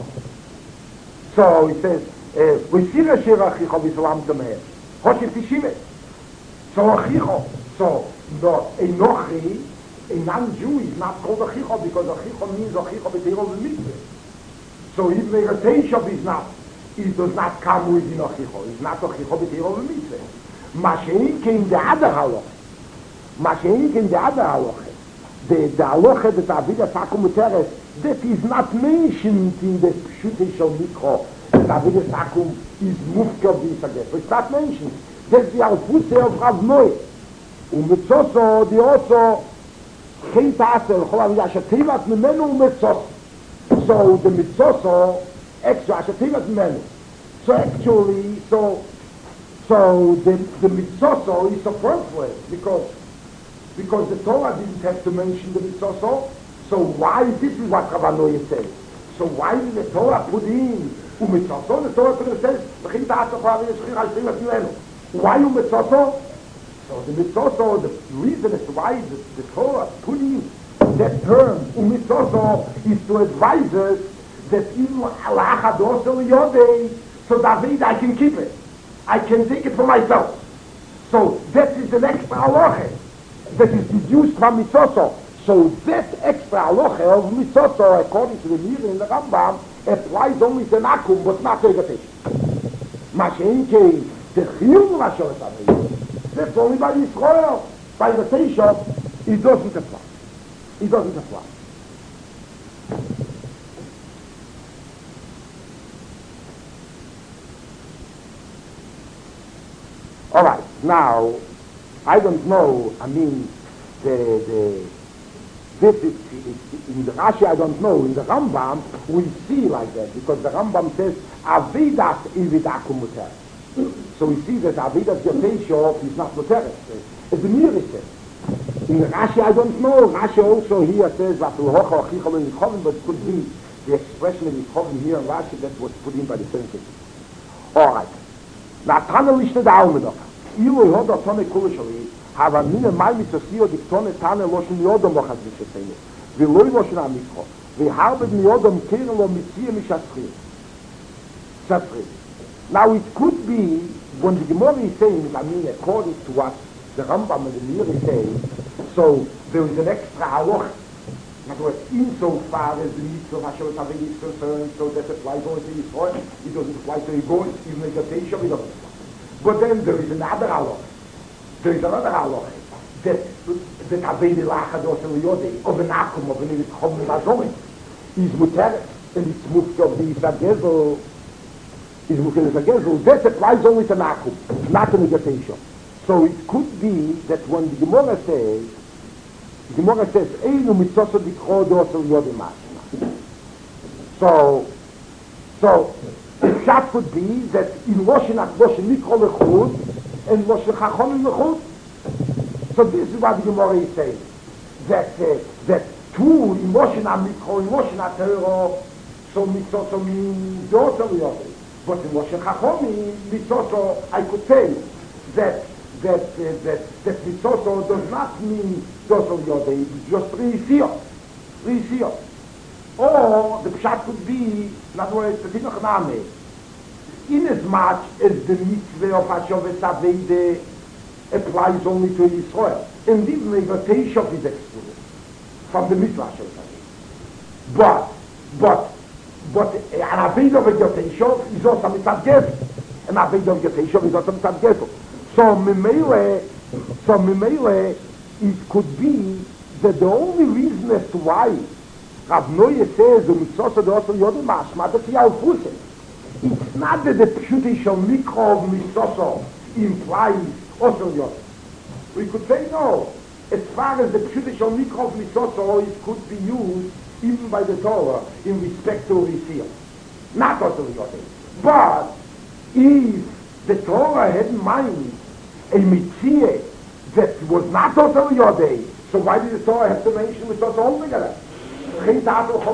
So it says, V'sir Asher Achicho V'Islam Tameh, Oshit Tishivim. So Achicho. So no, a Nochi, a non-Jew is not called Achicho because Achicho means Achicho B'Teiro V'Mitzvah. So if the Teishav is not, it does not come within Achicho. It's not Achicho B'Teiro V'Mitzvah. Mashein came the other halach. Mashein came the other halach. The, the halacha that Avidas Sakum Muteret, that is not mentioned in the Pshutei Shel Mikro, that Avidas Sakum is Mufke of the Yisagef. It's not mentioned. That's the Alfuse of Rav Noe. And Mitzoso, the also, Kein Tasse, Chol Avida, Shativas Mimenu Mitzos. So the Mitzoso, extra, Shativas Mimenu. So actually, so, so the, the Mitzoso is superfluous because, because the Torah didn't have to mention the Mitzoso. So why, this is what Rabanoye says. So why did the Torah put in Umitzoso? The Torah could have said, why Umitzoso? So the Mitzoso, the reason as to why the, the Torah put in that term, Umitzoso, is to advise us that even Allah Hadosel Yodei, so David, I can keep it. I can take it for myself. So that is an extra halacha that is deduced from Mitzoso. So that extra halacha of Mitzoso, according to the Mir in the Rambam, applies only to Nakum, but not to Egatesh. Mashenke, the Chiyum Rashol David. That's only by Yisrael. By the Teisha, it doesn't apply. It doesn't apply. All right. Now, I don't know. I mean, the the this is in the Rashi. I don't know. In the Rambam, we see like that because the Rambam says Avidas Ividakum Muter. So we see that Avidas Yotesho is not Muteres. It's the Mir says. In the Rashi, I don't know. Rashi also here says that but it could be the expression of Yischovim here in Rashi that was put in by the same thing. All right. Now, Tana Lishne da Almedach. Ilu Yoda Tone Kulishali, Hava Mine Mai Mitzosio Diktone Tane Loshin Yodom Lochaz Vishetene. Viloi Loshin Amikho. Viharbed Yodom Kirelo Mitzia Mishatzri. Shatzri. Now, it could be, when the Gemara is saying, I mean, according to what the Rambam and the Mir is saying, so there is an extra halacha. In other words, insofar as the mitzvah Hashem Tavei is concerned, so that applies only to Yisrael, it doesn't apply to Yigoy, even if it's a Teisha, it doesn't apply. But then there is another halacha. There is another halacha that the Tavei Lacha Dosel Yodei, of an Akum, of an Yitzchom Mazorit, is Muteret, and it's Mufti of the Yisagezel, is Mufti of the Yisagezel, that applies only to Akum, not to Teisha. So it could be that when the Gemara says, the Gemara says, Einu mitzoso dikho dosel yodei mashma. So, so, the shot could be that in Loshin HaKadosh mikro lechut, and Loshin Chachomim lechut. So this is what the Gemara is saying. That, uh, that two, in Loshin HaMikro, in Loshin HaTeiro, so mitzoso means dosel yodei. But in Loshin Chachomim, mitzoso, I could say that that uh, that that mitzoso does not mean dosel yodei, it's just reisiyot, reisiyot. Or the pshat could be, in other words, the tinuch name, in as much as the mitzvah of Hashovet Aveide applies only to Yisrael, and even the Teishov is excluded from the mitzvah Hashovet Aveide. But, but, but an Aveide of Teishov is also mitzvah Gevel, an Aveide of Teishov is also mitzvah Gevel. So Mimele, so Mimele, it could be that the only reason as to why Rav Noye says the mitzvah de Osel Yodei Mashma, that's Yalfuse. It's not that the Pshutish of Mikro of mitzvah implies Osel Yodei. We could say no. As far as the Pshutish of Mikro of mitzvah, it could be used even by the Torah in respect to Risiah. Not Osel Yodei. But if the Torah had in mind a mitzvah that was not Osel Yodei, so why did the Torah have to mention mitzvah altogether? Why did the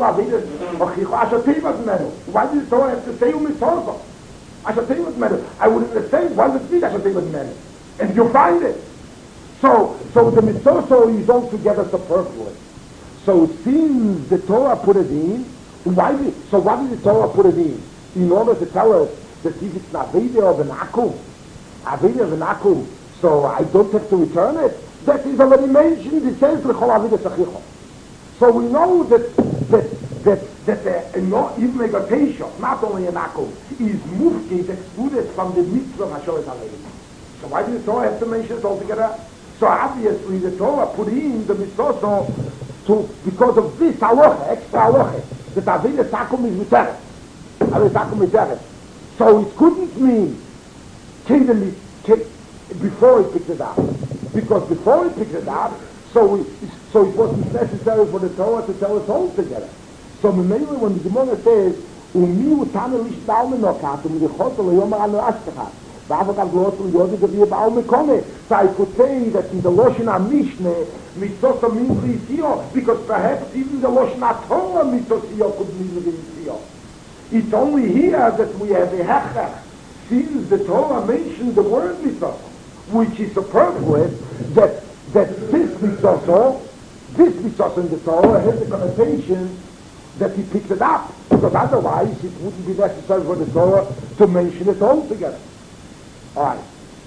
Torah have to say mitzvah? I shall tell you what matter. I would have said, why does it mean I shall tell you what matter? And you find it. So, so the mitzvah is altogether superfluous. So since the Torah put it in, why did, so why did the Torah put it in? In order to tell us that if it's not Aveda of an Akum, Aveda of an Akum, so I don't have to return it. That is already mentioned. It says L'chol Aveda Sachicho. So we know that that that that uh, no, even a Gotesha, not only an Akum, is mufti, is excluded from the mitzvah of Hashovet Aleim. So why did the Torah have to mention it altogether? So obviously the Torah put in the mitzvah so to because of this halacha, extra halacha, that Aveda Sakum is miteret. Aveda Sakum is miteret. So it couldn't mean before he picked it up. Because before he picked it up, So, we, so it wasn't necessary for the Torah to tell us all together. So mainly when the Gemara says, "Umi utane lish ba'al menokat, umi lichot lo yomer anu ashtechat." So I could say that in the Loshen HaMishneh, Mitzvah means Yisio, because perhaps even the Loshen HaTorah Mitzvah could mean Yisio. It's only here that we have a hechach. Since the Torah mentioned the word Mitzvah, which is superfluous, that, that this Mitzvah, this Mitzvah in the Torah has a connotation that he picks it up, because otherwise it wouldn't be necessary for the Torah to mention it all together. Alright.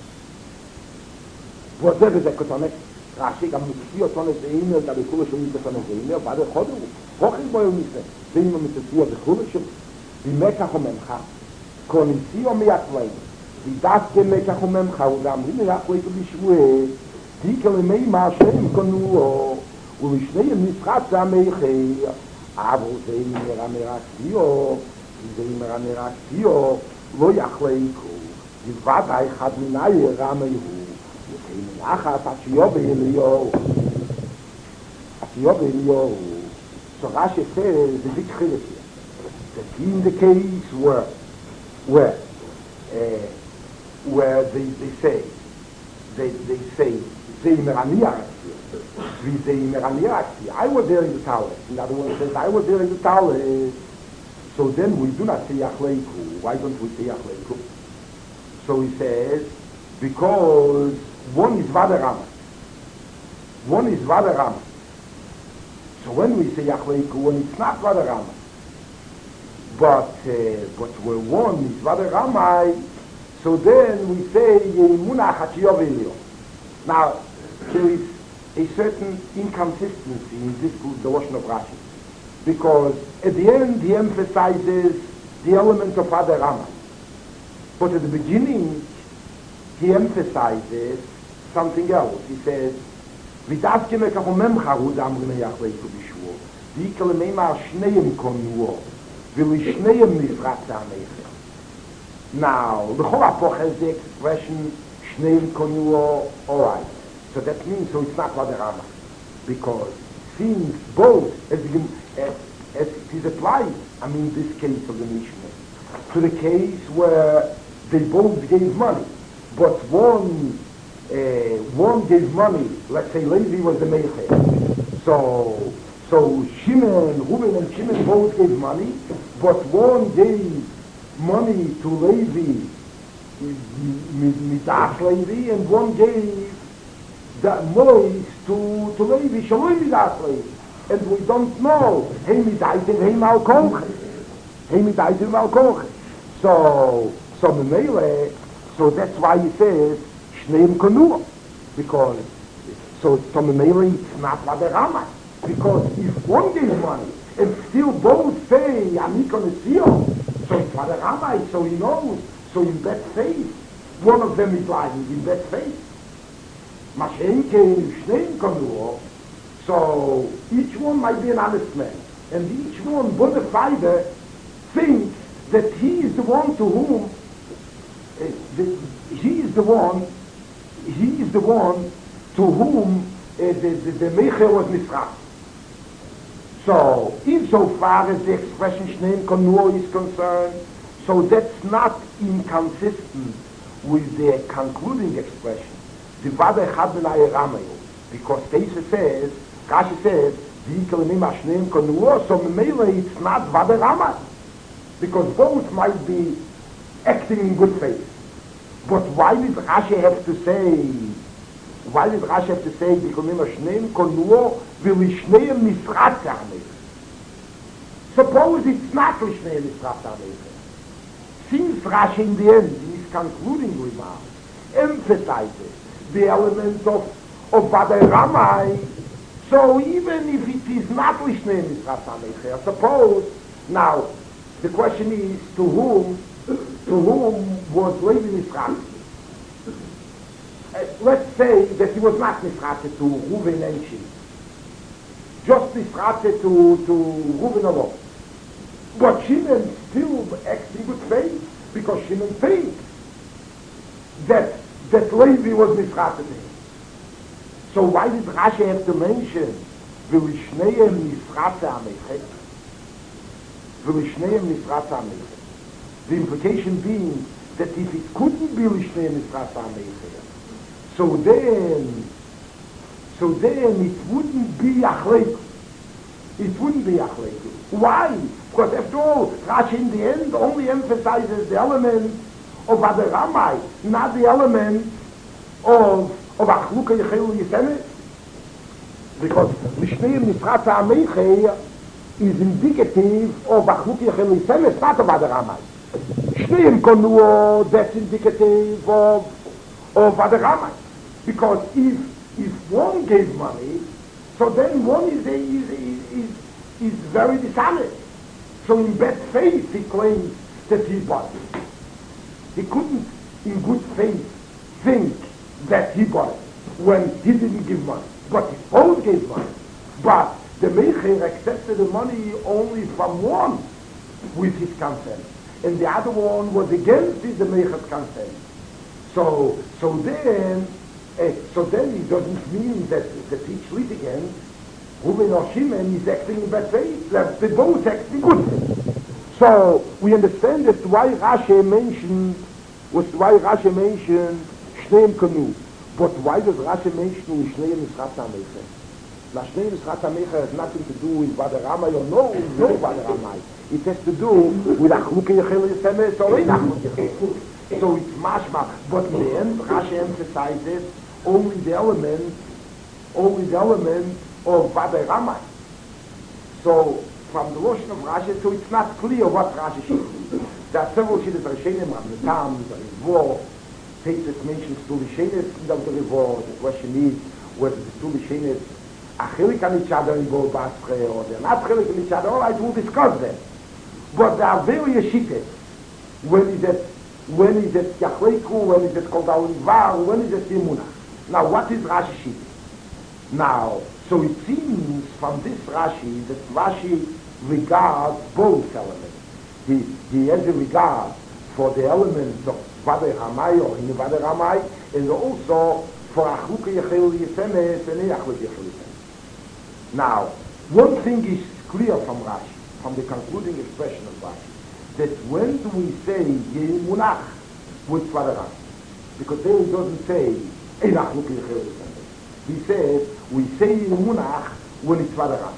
Whatever the Kotonek, Rashi, am Mitzvah Tones Eimel, da Bechule Shom Mitzvah Tones Eimel, Vade Chodu, Hochim Boyo Mitzvah, Zeima Mitzvah Bechule Shom, Vimekach Omemcha, Konisio Miaklei, Vidaske Mekach Omemcha, Udam Himeyaklei Bishvue, Dikel Mei Mashem Konuo, Ulishnei Mitzchat Zameichei, Avo Zeima Ramerakio, Zeima Ramerakio, Lo Yachleiku. Vadai had minai ramehu. Came achas atiobe elio. Atiobe elio. So Rashi says the big chilek here. That in the case where, where, uh, where they, they say, they, they say, I was there in the tower. In other words, says, I was there in the tower. So then we do not say Yachleiku. Why don't we say Yachleiku? So he says, because one is Vadarama. One is Vadarama. So when we say Yachleiku, when it's not Vadarama, but uh, but where one is Vadarama, so then we say Yemuna Hachiyov. Now, there is a certain inconsistency in this the Lashon of Rashi, because at the end he emphasizes the element of Vadarama. But at the beginning, he emphasizes something else. He says, "V'daske mekachomem charud amrim yachleiku b'shvuo, v'ikal meimar shneim konuo, v'lishneim nifrat z'ameicher." Now, the whole apoch has the expression shneim konuo. All right, so that means so it's not Vadarama, because since both, as, as, as it is applied, I mean this case of the Mishnah, to the case where they both gave money, but one uh, one gave money. Let's say Levi was the meicher. So so Shimon, Reuben, and Shimon both gave money, but one gave money to Levi, midas Levi, and one gave that mois to to Levi, shaloi midas Levi, and we don't know. Hey midaitim, hey malkoch, hey midaitim malkoch. So. So Memele, so that's why he says Shneim Konua, because so so Memele it's not Vadarama, because if one gives money and still both say Ani Konesio, so it's Vadarama, so he knows, so in that faith, one of them is lying in that faith. Mashenke Shneim Konua, so each one might be an honest man, and each one, bona fide, thinks that he is the one to whom Uh, the, he is the one, he is the one to whom uh, the, the, the Meicher was misrat. So, insofar as the expression Shneim Konuo is concerned, so that's not inconsistent with the concluding expression. The Vada Chad Benay Ramayu, because Teisa says, Rashi says, V'ikal Nima Shneim Konuo, so Memele it's not Vada Rama, because both might be acting in good faith. But why did Rashi have to say, why did Rashi have to say, suppose it's not Lishneim Misrat Ameicher. Since Rashi in the end, in his concluding remark, emphasizes the element of, of Vadarama, so even if it is not Lishneim Misrat Ameicher, suppose, now, the question is, to whom to whom was Levi Misrat? Uh, let's say that he was not Misrat to Reuven and Shimon. Just Misrat to, to Reuven alone. But Shimon still acts in good faith, because Shimon thinks that, that Levi was Misrat to him. So why did Rashi have to mention V'lishneim nisratze amechet? V'lishneim nisratze amechet. The implication being that if it couldn't be Lishneim nisratze amechet, so then, so then it wouldn't be Achleikus. It wouldn't be Achleikus. Why? Because after all, Rashi in the end only emphasizes the element of Aderamai, not the element of of Achluka Yechelu Yisemes. Because Lishneim Nisratze Ameichei is indicative of Achluka Yechelu Yisemes, not of Aderamai. Shneim Konuo, that's indicative of of Aderamai. Because if if one gave money, so then one is a, is, is, is, is very dishonest. So in bad faith he claims that he bought it. He couldn't in good faith think that he bought it when he didn't give money. But he both gave money. But the Meicher accepted the money only from one with his consent. And the other one was against the Meicher's consent. So so then uh, so then it doesn't mean that that each litigant, Reuven or Shimon, is acting in bad faith. They both act in good faith. So we understand that why Rashi mentioned was why Rashi mentioned Shneim Kanu. But why does Rashi mention Shneim Nisratze Ameichei? Now Shneim Nisratze Ameichei has nothing to do with Baderamai or no, no Baderamai. It has to do with Achluka Yechelu Yisemes or in Achluka Yechelu. So it's mashma. But in the end, Rashi emphasizes only the element, only the element of Baderamai. So from the lotion of Rashi, so it's not clear what Rashi should do. There are several shidduchim Rishonim, Rabbi Tam, the Rivor, Teitzes mentions two Rishonis of the Rivor. The question is whether the two Rishonis are chilik on each other in Bo Basre, or they're not chilik on each other. All right, we'll discuss them. But there are various shittas. When is it, when is it Yachleiku, when is it called Al-Ivar, when is it Yimunah? Now, what is Rashi shittas? Now, so it seems from this Rashi that Rashi regards both elements. He, he has a regard for the elements of Baderamai or in Baderamai, and also for Achluka Yechelu Yisemes and Achluka Yechelu Yisemes. Now, one thing is clear from Rashi, from the concluding expression of Rashi, that when do we say Yemunach with Baderamai? Because there he doesn't say Ein Achluka Yechelu Yisemes. He says we say Yemunach when it's Baderamai.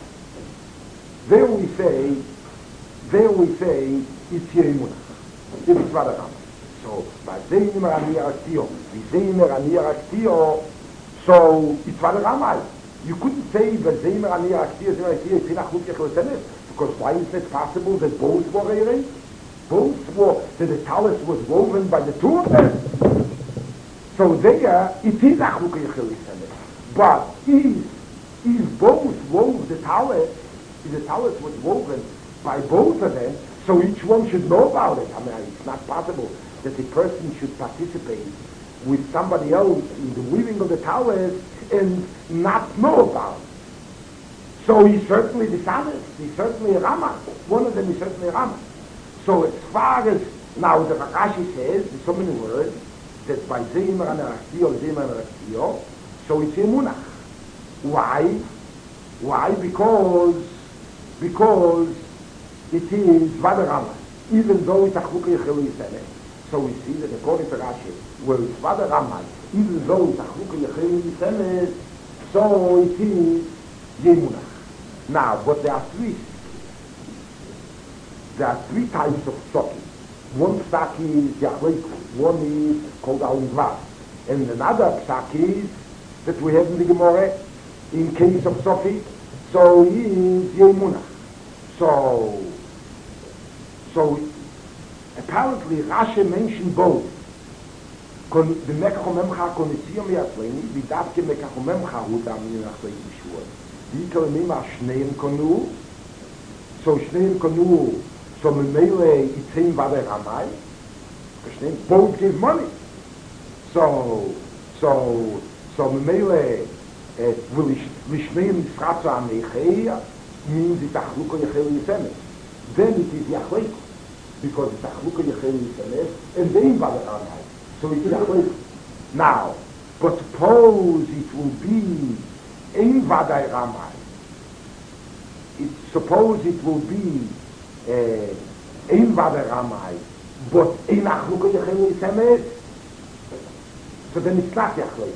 There we say There we say it's Yemunach. If it's Baderamai. So by Zeimer Aniyar Aktio, we Zeimer Aniyar Aktio, so it's Baderamai. You couldn't say that Zeimer Aniyar Aktio, Zeimer Aktio, it's Achluka Yechelu Yisemes, because why is it possible that both were Eirei? Both were, that the talus was woven by the two of them. So there, it is Achluka Yechelu Yisemes. But if, if both wove the talus, if the talus was woven by both of them, so each one should know about it. I mean, it's not possible that a person should participate with somebody else in the weaving of the talus and not know about it. So he's certainly dishonest. He's certainly a Rama. One of them is certainly a Rama. So as far as, now the Rashi says, in so many words, that by Zeimer Aniyar Zeimer Aniyar, so it's Yemunach. Why? Why? Because, because it is Baderamai, even though it's Achluka Yechelu Yisemes. So we see that according to Rashi, where it's Baderamai, even though it's Achluka Yechelu Yisemes, so it is Yemunach. Now, but there are three, there are three types of psaki. One psaki is Yachleiku, one is called Al-Ivar, and another psaki is that we have in the Gemara, in case of Sofi, so is Yemunach. So, so apparently Rashi mentioned both. The Mekachomemcha Konitzion Yatzleini, Vidavke Mekachomemcha Hudam Yinachlei Yishua. V'ikalemim Shneim Konu. So Shneim Konu. So Memele Itzim Baderamai. Shneim both give money. So, so, so Memele V'Lishneim Nisratze Ameichei means it's Achluka Yechelu Yisemes. Then it is Yachleiku, because it's Achluka Yechelu Yisemes, and then Baderamai. So it's Yachleiku. Now, but suppose it will be ein vadai ramai. It, suppose it will be uh, ein vadai ramai, but ein achluka yechel yisemet. So then it's not yachleik.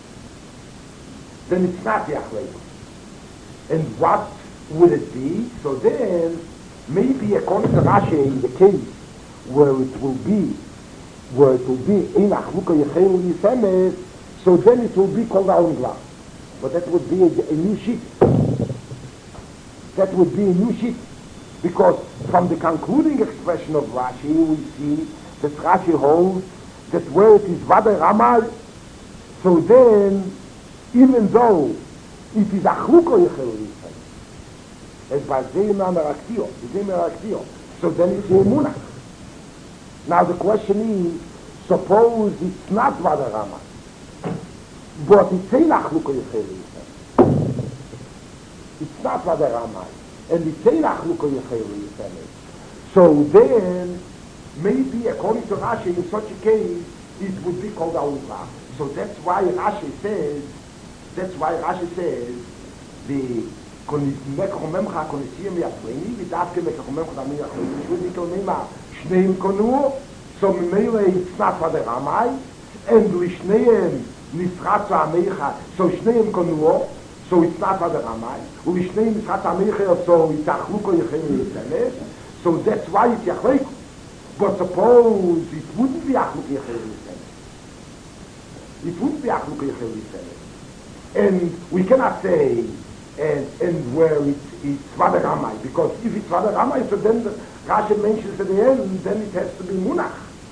Then it's not yachleik. And what would it be? So then, maybe according to Rashi, in the case where it will be, where it will be in achluka yechel yisemet, so then it will be called Aon Glav. But that would be a, a new sheet. That would be a new sheet. Because from the concluding expression of Rashi, we see that Rashi holds that where it is Vadai Ramai, so then, even though it is achluka yechel yisemet, as by Zeyna Meraktio, Zeyna Meraktio, so then it's Emunah. Now the question is, suppose it's not Vadai Ramai, but it's ein achluka yechel yisemet. It's not Vadai Ramai, and it's ein achluka yechel yisemet. So then, maybe according to Rashi, in such a case, it would be called Aon Glav. So that's why Rashi says, that's why Rashi says, the mekachomemcha konisiyim yachleini, v'davke mekachomemcha dami yachleini, should be kolmeima shneim konu, so memele it's not Vadai Ramai, and lishneim nisratzu amecha, so shneim konu, so it's not Vadai Ramai, ulishneim nisratzu amecha, so it's achluka yechel yisemet, so that's why it's yachleiku. But suppose it wouldn't be achluka yechel yisemet. It wouldn't be achluka yechel yisemet. And we cannot say, and, and where it's, it's Vadai Ramai, because if it's Vadai Ramai, so then the Rashi mentions at the end, then it has to be Munach.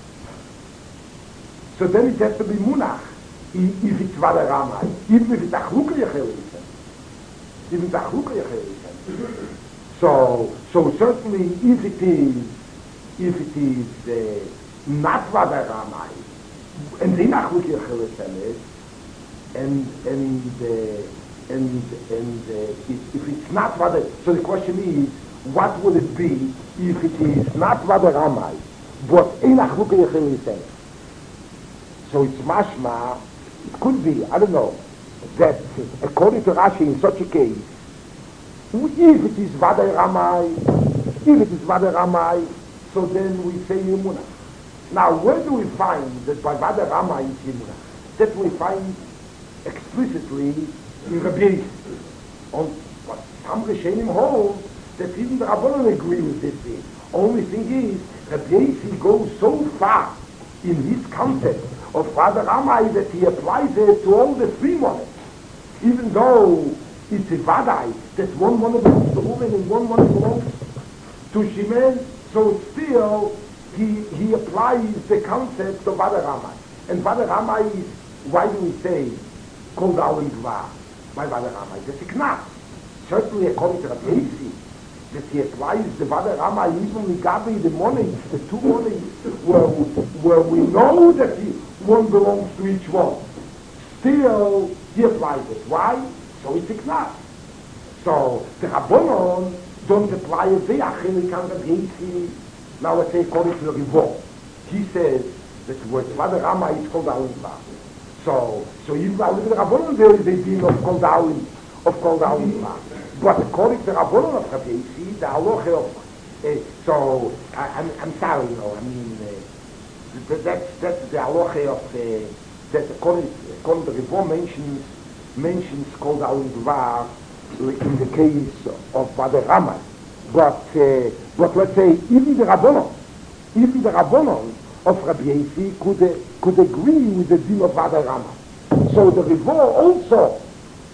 So then it has to be Munach, if it's Vadai Ramai, even if it's achluka yechel yisemet. Even if it's achluka yechel yisemet. So, so certainly if it is, if it is uh, not Vadai Ramai, and the achluka yechel yisemet, and and uh, and and uh, if, if it's not Vadai, so the question is, what would it be if it is not Vadai Ramai, but ein achluka yechel yisemet? So it's mashma, it could be, I don't know, that according to Rashi in such a case, if it is Vadai Ramai, if it is Vadai Ramai, so then we say Yemunah. Now, where do we find that by Vadai Ramai is Yemunah? That we find explicitly in Rabbi Yossi. On but some Rishonim hold that even the Rabbanon agree with this thing. Only thing is, Rabbi Yossi goes so far in his concept of Vadai Ramai that he applies it to all the three months. Even though it's a Vadai, that one month belongs to Reuven and one month belongs to Shimon, so still he he applies the concept of Vadai Ramai. And Vadai Ramai is, why do we say, called Aon Glav by Vadai Ramai? That's a knas. Certainly according to Rabbi Yossi, that he applies the Vadai Ramai even Gabi, the money, the two money, where, where we know that he, one belongs to each one. Still, he applies it. Why? So it's a knas. So the Rabbanon don't apply it there. Now let's say according to the Rivon, he says that where Vadai Ramai is called Aon Glav. So, so even by the Rabbanon there is a deal of called Aon, of called Aon Glav. But according to the Rabbanon of Rabbi Yossi, the halacha of, uh, so I, I'm, I'm sorry, you know, I mean, uh, that, that's that's the halacha of uh, that according, according to the Rivon mentions mentions called Aon Glav in the case of Vadai Ramai. But uh, but let's say even the Rabbanon, even the Rabbanon of Rabbi Yossi could uh, could agree with the din of Vadai Ramai. So the Rivon also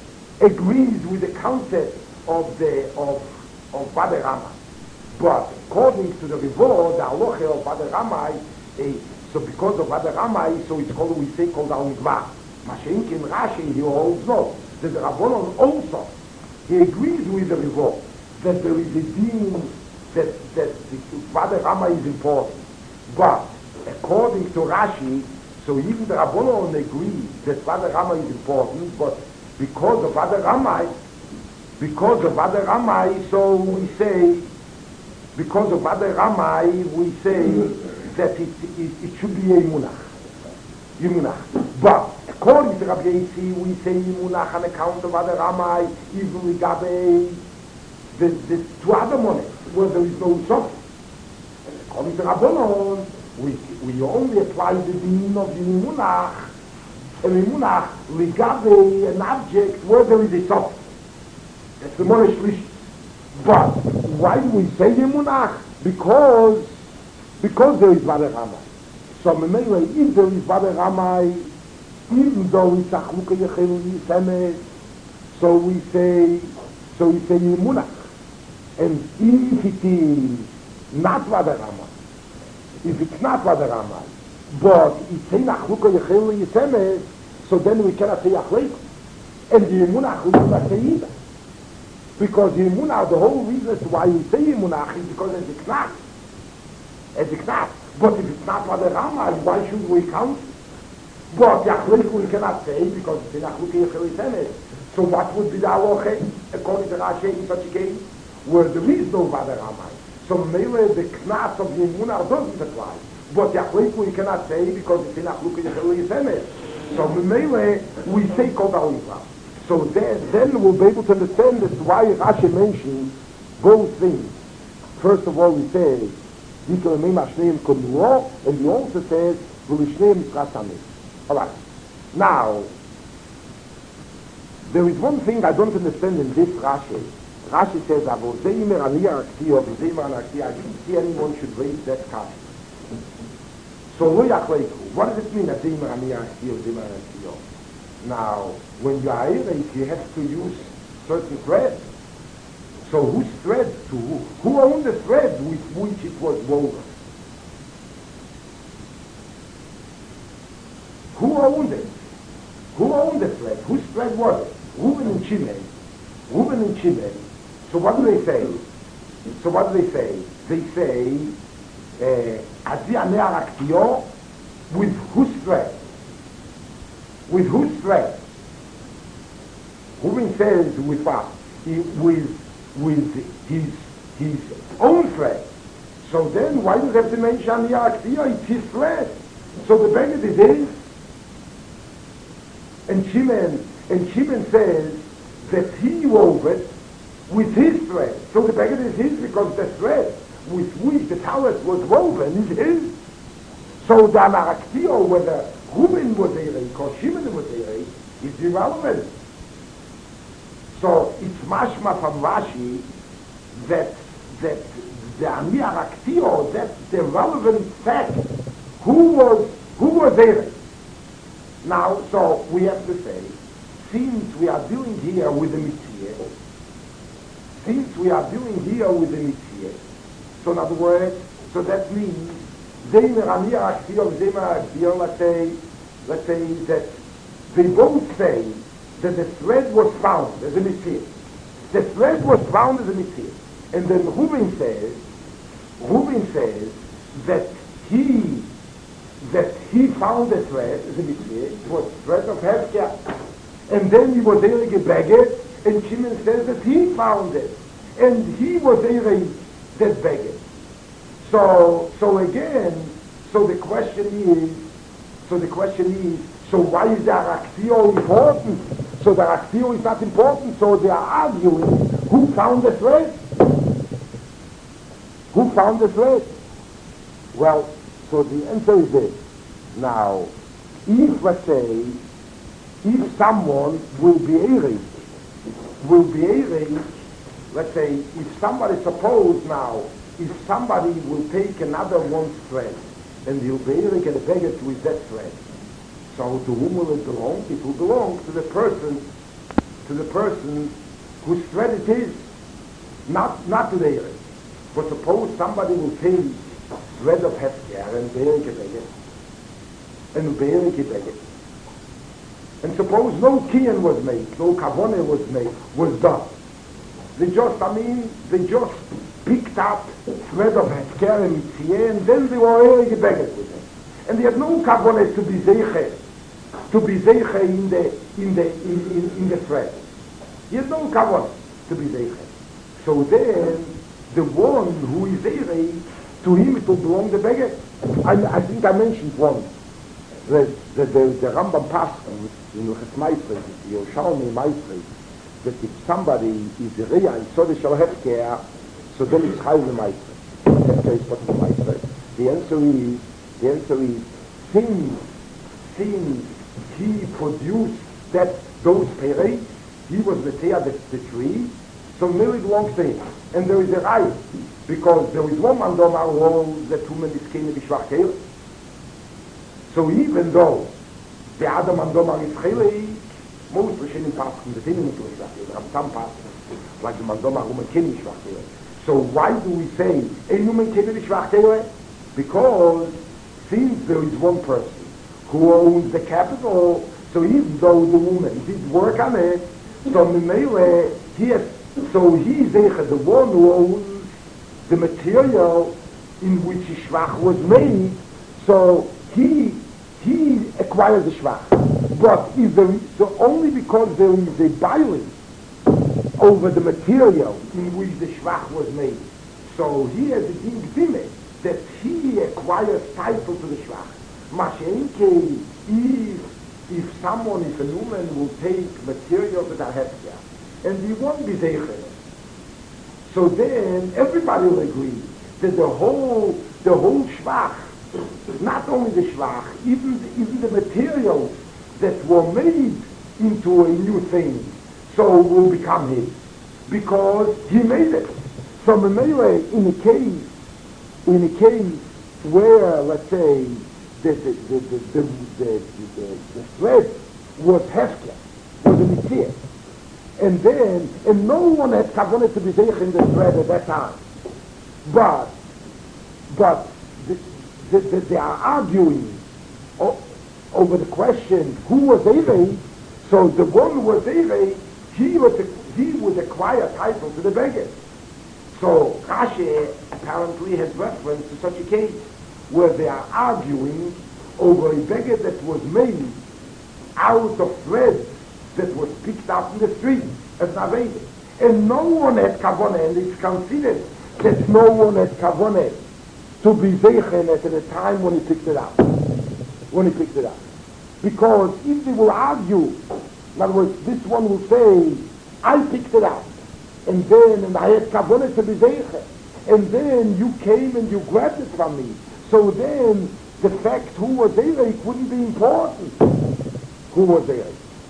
agrees with the concept of the of of Vadai Ramai. But according to the Rivon, the halacha of Vadai Ramai, uh, so because of Vadai Ramai, so it's called, we say called Aon Glav. Mashenk in Rashi, he holds no. That the Rabbanon also, he agrees with the Rivon that there is a din that that the Vadai Ramai is important. But according to Rashi, so even the Rabbanon agree that Vadai Ramai is important, but because of Vadai Ramai, because of Vadai Ramai, so we say, because of Vadai Ramai, we say that it, it, it should be a Yemunah. Yemunah. But according to Rabbi Yitzi, we say Munach on account of other Ramai, even we got a, the, the two other monets, where there is no Sof. And according to Rabbanon, we, we only apply the din of the Munach, and the Munach, Ligabe, an object, where there is a Sof. That's the Monish Lish. But why do we say the Munach? Because, because there is Vade Ramai. So, Memele, if there is Vade Ramai, even though it's a Chluka Yechelu Yisemes, so we say, so we say Munach. And if it is not Vade Ramai, if it's not Vade Ramai, but it's a Chluka Yechelu Yisemes, so then we cannot say Achleik. And the Munach we cannot say either. Because the Munach, the whole reason as to why we say Munach is because it's a Knat. It's a Knat. But if it's not Vade Ramai, why should we count? But Yachlik we cannot say because it's in Achluki Yechel. So what would be the halacha according to Rashi in such a case where there is no Vade Ramai? So maybe the Knas of the Emunah doesn't apply. But Yachlik we cannot say because it's in Achluki Yechel. So maybe we say Kol Daliva. So then, then we'll be able to understand that's why Rashi mentions both things. First of all, we say and he also says alright. Now, there is one thing I don't understand in this Rashi. Rashi says, I didn't see anyone should raise that question. So, what does it mean that now, when you are Ereik, you have to use certain threads. So whose thread to who? Who owned the thread with which it was woven? Who owned it? Who owned the thread? Whose thread was it? Reuben and Shimei. Reuben and Shimei. So what do they say? So what do they say? They say, Azi Anei Araktio, with whose thread? With whose thread? Reuben says with what? He, with with his his own thread. So then why does it have to mention Yaaktia? It's his thread. So the beggar is his. And Shimon and Shimon says that he wove it with his thread. So the beggar is his because the thread with which the talent was woven is his. So the Anaraktia, whether Reuben was Ereik or Shimon was Ereik, is irrelevant. So it's mashma from Rashi that that the Ani Araktio, that's the relevant fact. Who was who was there? Now, so we have to say, since we are dealing here with the Mitzvah, since we are dealing here with the Mitzvah, so in other words, so that means Zeimer Ani Araktio, Zeimer Araktio, let's say, let's say that they both say that the thread was found as a mitzvah. The thread was found as a mitzvah. And then Reuben says, Reuben says that he, that he found the thread as a mitzvah. It was thread of Hefker. And then he was able to beg it, and Shimon says that he found it. And he was able that beg it. So, so again, so the question is, so the question is, so why is the Araktio important? So the Araktio is not important, so they are arguing who found the thread? Who found the thread? Well, so the answer is this. Now, if, let's say, if someone will be Ereik, will be Ereik, let's say, if somebody, suppose now, if somebody will take another one's thread, and he'll be Ereik and beg it with that thread, so to whom will it belong? It will belong to the person, to the person whose thread it is, not not to the Ereik. But suppose somebody will take thread of Hefker and bear it again, and bear it again. And suppose no kiyan was made, no kavoneh was made, was done. They just, I mean, they just picked up thread of Hefker and Mitzvah, and then they were Ereik beged with it. And they had no kavoneh to be zeiche, to be zeiche in the in the in, in, in the thread. He had no kavoneh to be zeiche. So then the one who is Ereik, to him it will belong the beged. I, I think I mentioned once the, the, the, the Rambam Paschal, in Luchas Maisres, the Yerushalmi Maisres, that if somebody is a Riyah and so they shall have care, so then it's Chayv the Maisres. Hefker is what the Maisres. The answer is, the answer is, since, since he produced that, those Perei, he was the Teah, the, the tree, so Mary belongs to him. And there is a right, because there is one man domar who the two men is came to Shvach Teah. So even though the Adam man domar is Chilei, most Rishonim Paschal, the Tinin is Shvach Teah, there are some Paschal, like the man domar who man came to Shvach Teah. So why do we say, Einu men came to Shvach Teah? Because since there is one person who owns the capital, so even though the woman did work on it, so Mimele, he has, so he is the one who owns the material in which the Shvach was made, so he he acquires the Shvach. But if there is, so only because there is a biling over the material in which the Shvach was made, so he has a ding dime that he acquires title to the Shvach. Mashenke, if, if someone, if a woman will take material that are hefker, and he won't be zeicher, so then everybody will agree that the whole, the whole Shvach, not only the Shvach, even the, even the materials that were made into a new thing, so will become his, because he made it. So Memele, in a case, in a case where, let's say, the the the the the, the, the, the thread was hefker, was a mitzvah, and then and no one had kavanah to be zeich in the thread at that time, but but the, the, the, they are arguing o- over the question who was Eirei. So the one who was Eirei, he was he would acquire title to the beggar. So Rashi apparently has reference to such a case where they are arguing over a beggar that was made out of thread that was picked up in the street as Naveda. And no one had kavanah, and it's considered that no one had kavanah to be zeichen at the time when he picked it up. When he picked it up. Because if they will argue, in other words, this one will say, I picked it up, and then and I had kavanah to be zeichen, and then you came and you grabbed it from me. So then the fact who was there wouldn't be important. Who was there?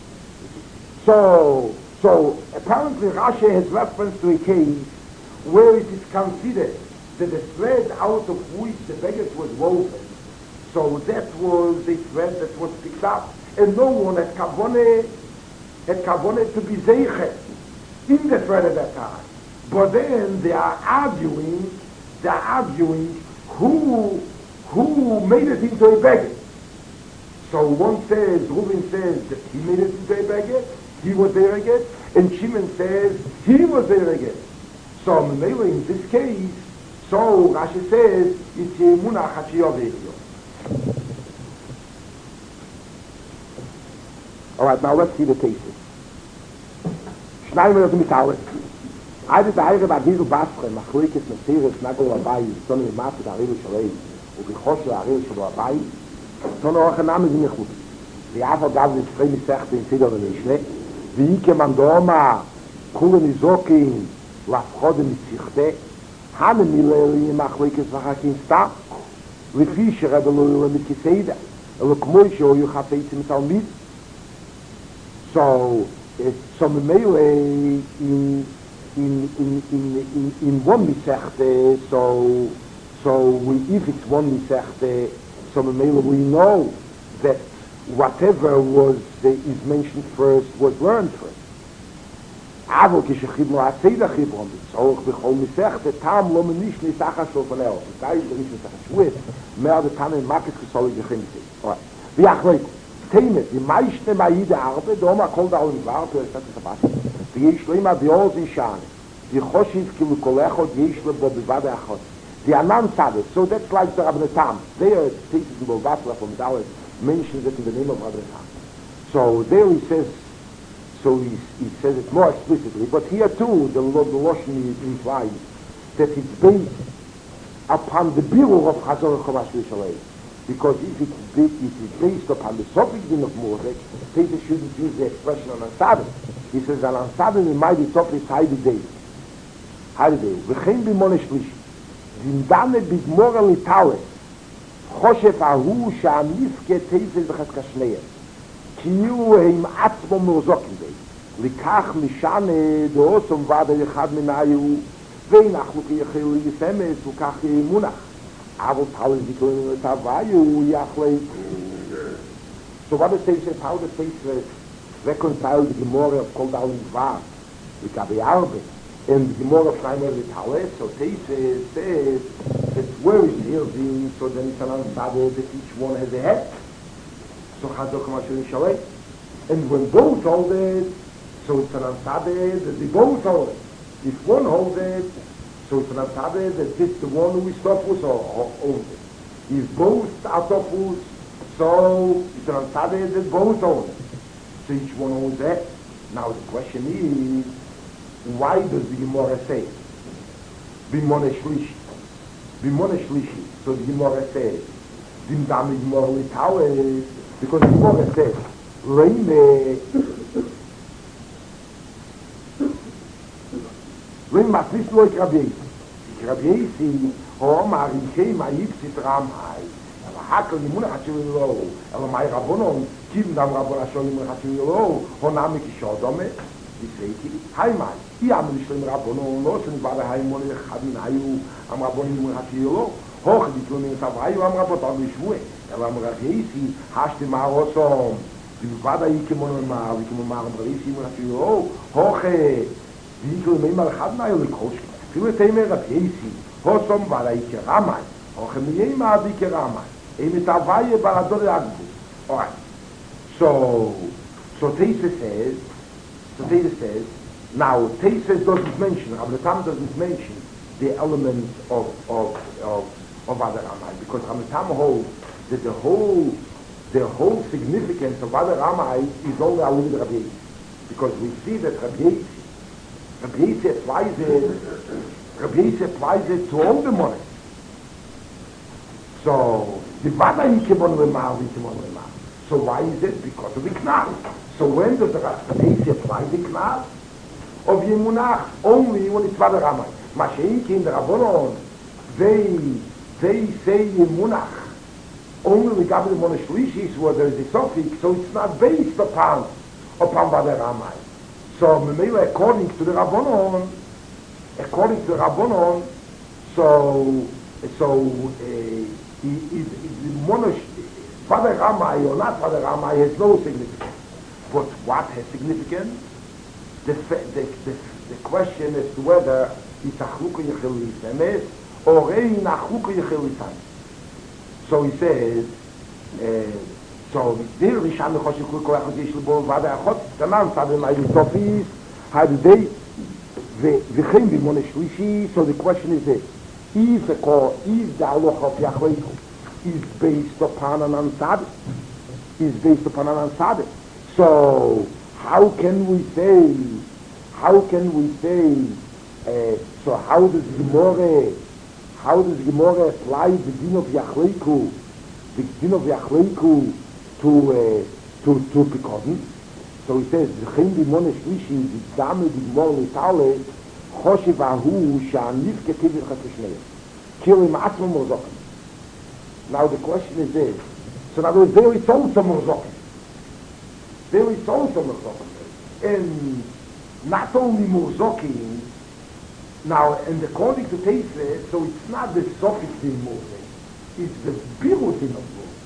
So, so apparently Rashi has reference to a case where it is considered that the thread out of which the baguette was woven, so that was a thread that was picked up, and no one had kavanah had kavanah to be zeichet in the thread at that time. But then they are arguing, they are arguing who who made it into a baguette. So one says, Reuben says that he made it into a baguette, he was there again, and Shimon says he was there again. So Memele in this case, so Rashi says it's Emunah Hashiyaveh. All right, now let's see the cases. Schneiden wir das mit alles. Either the Eire by Diesel Basre, Machlikes, Messiris, Nagol Abai, Sonne mit Masse, der Aril Shalei, und Bichoshe, der Aril Shalei Abai, Sonne auch ein Name sind nicht gut. Die Afo gab es frei mit Sechte in Sidor und Mischle, wie Ike Mandoma, Kulen Isokin, Lafchode mit Sichte, Hane Mileli, Machlikes, Vachakin Sta, לפי שרבלו למתכסיידה, אלא כמו שהיו חפצים תלמיד. So, so Memele in in in in in in one Masechta, so so we, if it's one Masechta, so Memele we know that whatever was the, is mentioned first was learned first. אבל כשחיבנו הסיידה חיברון, בצורך בכל מסכת, טעם לא מניש ניסחה של פנאו. מתי זה ניש ניסחה שבועית, mehr der Tanne in Makis gesollig gechimmt. Wie achleik, Teime, die meisten Maide Arbe, doma kol da olim war, für das ist was. Die ich lema Dios in Shane. Die Choshiv ki Lukolechot, die ich lebo bivade achot. Die Anan Sade, so that's like the Rabbi Tam. There it teaches in Bolgatla from Dalet, mentions it in the name of Rabbi Tam. So there he says, so he, he says it more explicitly, but here too, the, the Loshen implies that it's based upon the Birur of Chazor Chomash V'Shalei. Because if it's, if it's based upon the suffix din of Mordek, Teisa shouldn't use the expression on Ansade. He says, Al Ansade in mighty top is Heide Day. Heide Day. V'chein b'mone shlishi. Zindane b'gmora l'tales. חושב ההוא שהנפקה תפל בחזקה שנייה כאילו הם עצמו מרזוקים בי לקח משנה דאוסום ועד אחד מנהיו ואנחנו כיחיל יסמס וכך מונח אבל תאול זיקלנו את הוויו יחלק. So what it says is how the Teisa reconcile the Gemara of Kol Dal Vav with Gabi Arbe and the Gemara of Shaimer V'Taleh. So Teisa says that where is Hilzin, so then it's an answer that each one has a head. So Chazok Mashur Shalei. And when both hold it, so it's an answer that they both hold it. If one holds it, so it's an answer that it's the one who is Tofus or owns it. If both are Tofus, so it's an answer that both own it. So each one owns it. Now the question is, why does the Gemara say Bimone Shlishi? Bimone Shlishi. So the Gemara says Dim Dami Gemara L'Tawe, because the Gemara says Reine Reine Matris Lo Ikrabiesi Ikrabiesi Omar Ikei Ma'ipsit Ramhai Hakel Yimuna Hachiru Lo Elo Mai Rabonon Kim Dam Rabon Hasholim Hachiru Lo Honami Kishodome Diseiki Haimai Hi am Rishlim Rabonon Lo Shon Bada Haimon Echadin Hayu Am Rabonim Hachiru Lo Hoch Diklonim Savayu Am Rabot Am Rishvue El Am Rabiesi Hashti Marosom Dim Bada Ikimon Ma Ikimon Ma Am Rabiesi Hachiru Lo Hoch Diklonim Echadin Hayu Likoshki Filu Teimer Rabiesi Hosom Bada Ikeramai Hoch Miyema Ikeramai Emitavaye Barador Agbu. All right. So, so Teisa says, so Teisa says, now Teisa doesn't mention, Ramatam doesn't mention the elements of of of of Adar Amai, because Ramatam holds that the whole the whole significance of Adar Amai is only Alud Rabbi, because we see that Rabbi Rabbi applies it, Rabbi applies it to all the money. So the Vada Ikimon Lemar, Ikimon Lemar. So why is it? Because of the Knal. So when does the Rashi apply the Knal? Of Yemunach, only when it's Vada Ramai. Mashiach in the Rabbanon, they, they say Yemunach, only the Gabi Mona Shlishis, where there is a suffix, so it's not based upon, upon Vada Ramai. So Memela, according to the Rabbanon, according to the Rabbanon, so, so, uh, is monosh Father Ramai or not Father Ramai has no significance. But what has significance? The, the, the, the question as to whether it's a chluka yechil lisemes or ein a chluka yechil lisemes. So he says, uh, so there Rishon Nechosh Yechul Kol Echad Yesh Lebo Vada Achot Tanan Tzadem Ayu Tofis Had Day V'chein B'mone Shlishi. So the question is this: if a call, if the halacha of Yachleiku is based upon an ansade, is based upon an ansade, so how can we say, how can we say, uh, so how does Gemara, how does Gemara apply the din of Yachleiku, the din of Yachleiku to, uh, to, to Pekodin? So he says, V'chein b'mone shlishi, v'dame b'gmor l'tale, חושב ההוא שהנפקה תביא לך כשנייה. כאילו עם עצמו מורזוקים. Now the question is this. So now there is also murzokim. There is also murzokim. And not only murzokim, now, and according to Teisa, so it's not the suffix in murzokim, it's the birutin of murzokim.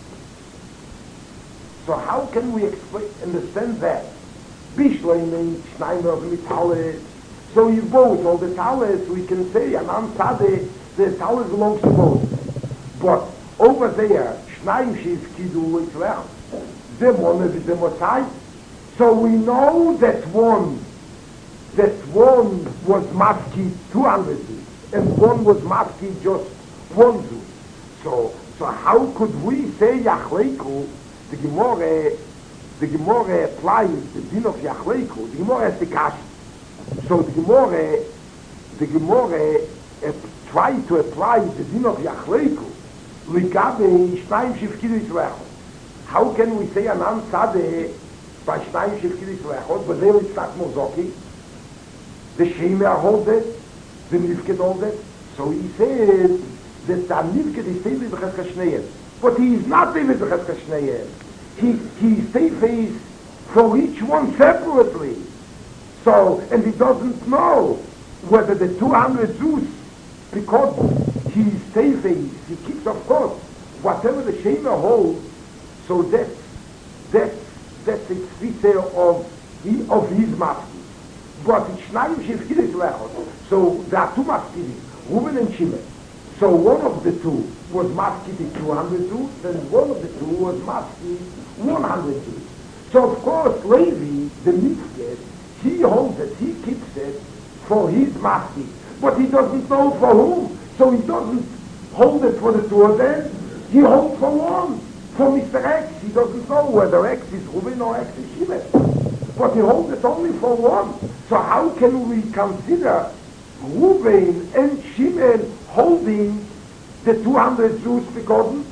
So how can we explain, understand that? Bishleimen, Schneimer, Mitale. So you both, all the talis, we can say, and on Tzadeh, the talis belongs to both. But over there, Shnaim she's Kidu Yitzrach, the one is the Mosai. So we know that one, that one was maski two hundred Zuz, and one was maski just one Zuz. So, so how could we say Yachleiku, the Gemara, the Gemara applies the din of Yachleiku, the Gemara has the Kash. So the Gemara, the Gemara uh, tried to apply the din of Yachleiku Ligabe Shnaim Shivkidis Lechot. How can we say an Ansade by Shnaim Shivkidis Lechot, but there is Sak Mozoki, the Shemer holds it, the Nivkid holds it, so he says that the Nivkid is Tevis B'Cheska Shneim, but he is not Tevis B'Cheska Shneim. He, he is Tevis for each one separately. So, and he doesn't know whether the two hundred Zeus, because he is Tevis, he keeps, of course, whatever the Shemer holds, so that's, that's, that's a feature of, he, of his master. But it's Shnaim Shivkidis Lechot. So there are two maskidim, Reuben and Shimon. So one of the two was maskid two hundred Jews, and one of the two was maskid one hundred Jews. So of course Levi, the Nifked, he holds it, he keeps it for his maskid. But he doesn't know for whom. So he doesn't hold it for the two of them. He holds for one. For Mister X, he doesn't know whether X is Reuben or X is Shimon. But he holds it only for one. So how can we consider Reuben and Shimon holding the two hundred Jews because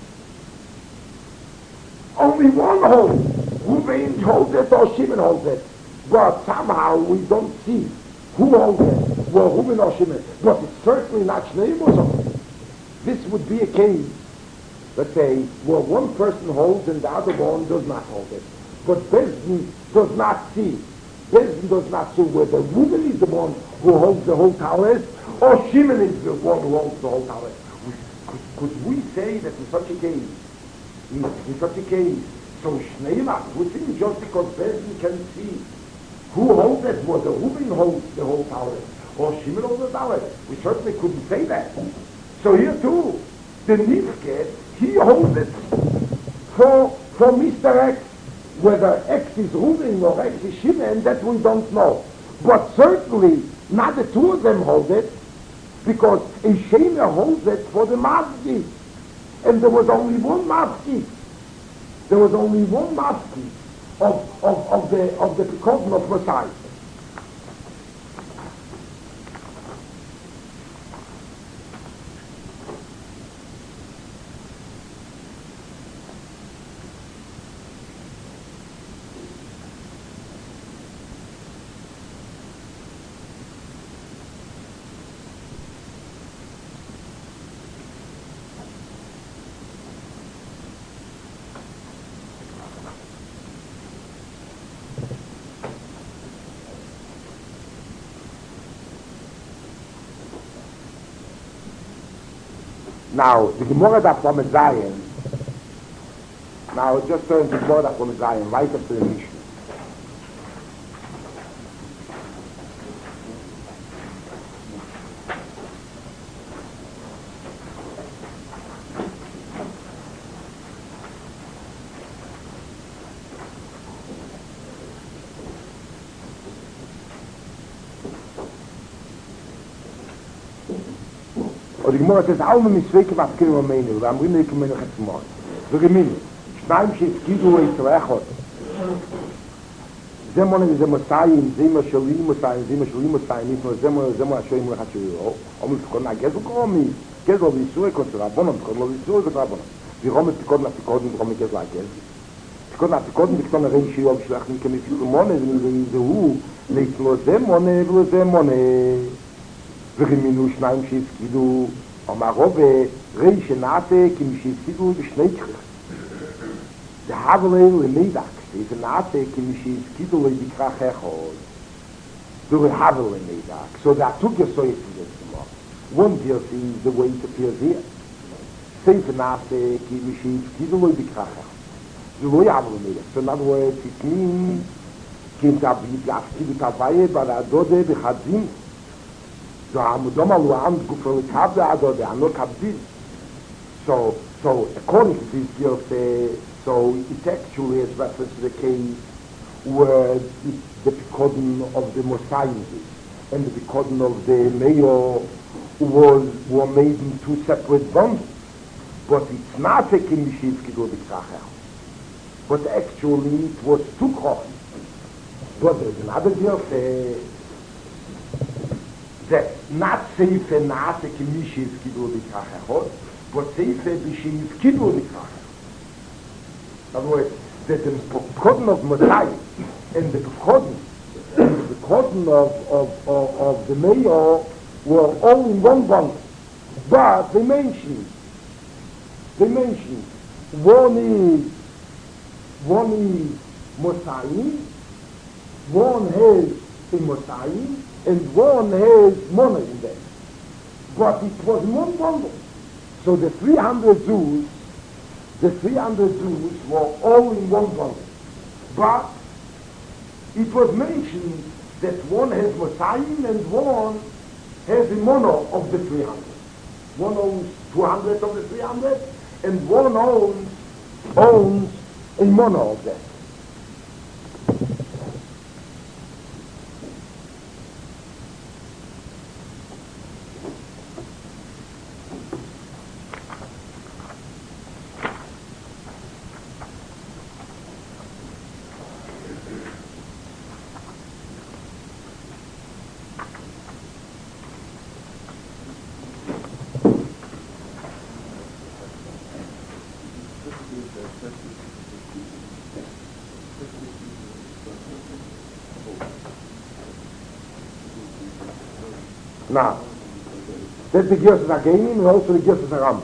only one holds. Reuben holds it or Shimon holds it. But somehow we don't see who holds it, well, Reuben or Shimon. But it's certainly not Shnei Mosov. This would be a case, let's say, where one person holds and the other one does not hold it. But Bezdin does not see. Bezdin does not see whether Reuben is the one who holds the whole talent or Shimon is the one who holds the whole talent. Could, could we say that in such a case, in, in such a case, so Shneimach, we think just because Bezdin can see who holds it, whether Reuben holds the whole talent or Shimon holds the talent, we certainly couldn't say that. So here too, the Nifked, he holds it for, for Mister X. Whether X is Reuben or X is Shimon, that we don't know. But certainly, not the two of them hold it, because a Shemer holds it for the Maski. And there was only one Maski. There was only one Maski of, of, of the of the Pekoven of Messiah. Now, the Gemara that from Zion, now just turn to the Gemara that from Zion, right up to the Mishnah. Und die Gemara says, all my misweke was kinu amenu, I'm going to make a minute at tomorrow. So the minute, Shnaim sheskidu eitzrechot. Zemon is a Mosayim, Zema Shalim Mosayim, Zema Shalim Mosayim, Ifno Zema, Zema Hashem Lechashiro, Omul Tikon HaGezel Koromi, Gezel V'Yisur Ekot Rabbonon, Tikon Lo V'Yisur Ekot Rabbonon. V'Rom Tikon HaTikon, V'Rom Gezel HaGezel. Tikon HaTikon, Tikon HaReishi Yom Shlachim Kemifikumone, V'Yizeu, Leitlo Zemone, V'Lo Zemone. ורמינו שניים שהפקידו, אמר רובה, ראי שנעתה כמי שהפקידו בשני כרך. זה הבלה למידק, זה נעתה כמי שהפקידו לבקרח אחד. זה הבלה למידק. So there are two gesoyes in this tomorrow. One gesoy is the way it appears here. Sefer na'aseh כמי שהפקידו לבקרח אחד. זה לא הבלה למידק. So in other words, it means כי אם תפקידו את הוויה בלעדודה בחדים, so amudom aluam gufel kabda adode ano kabdil. So so according to this view, so it actually is reference to the case where it, the Pekoden of the Mosaic and the Pekoden of the Mayor was were made in two separate bundles. But it's not a Kimishivki do B'Tzachel. But actually it was two copies. But there's another view that not safe and not a Kimishivki do B'Tzachel. but Seife b'sheif kidu l'krach. In other words, that the Pekudin of Messiah and the Pekudin and the Pekudin of, of, of, of the Mayor were all in one bundle. But they mentioned, they mentioned, one is, one is Messiah, one has a Messiah, and one has Mona in them. But it was one bundle. So the three hundred Jews, the three hundred Jews were all in one bundle. But it was mentioned that one has Messiah and one has a mono of the three hundred. One owns two hundred of the three hundred, and one owns owns a mono of that. Now, that's the Gershon Againim and also the Gershon Rambam.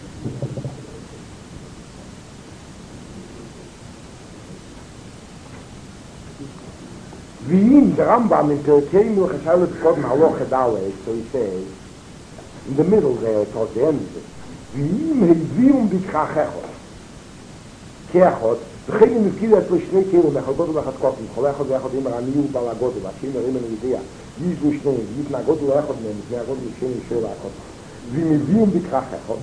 V'im, the Rambam in Perkeinu Cheshalet Kodem Haloche Daleh, so he says, in the middle there, towards the end of it, V'im hevium b'krach echot, keachot, v'chein mifkid et lo shnei kelim, echadot v'echad kotim, chol echot v'echot imar aniu balagodu, v'ashim erim en l'idea, יזו שניהם, יתנגוד לא אחד מהם, יתנגוד לשם ישור לאחד. ומביאים בקרח אחד.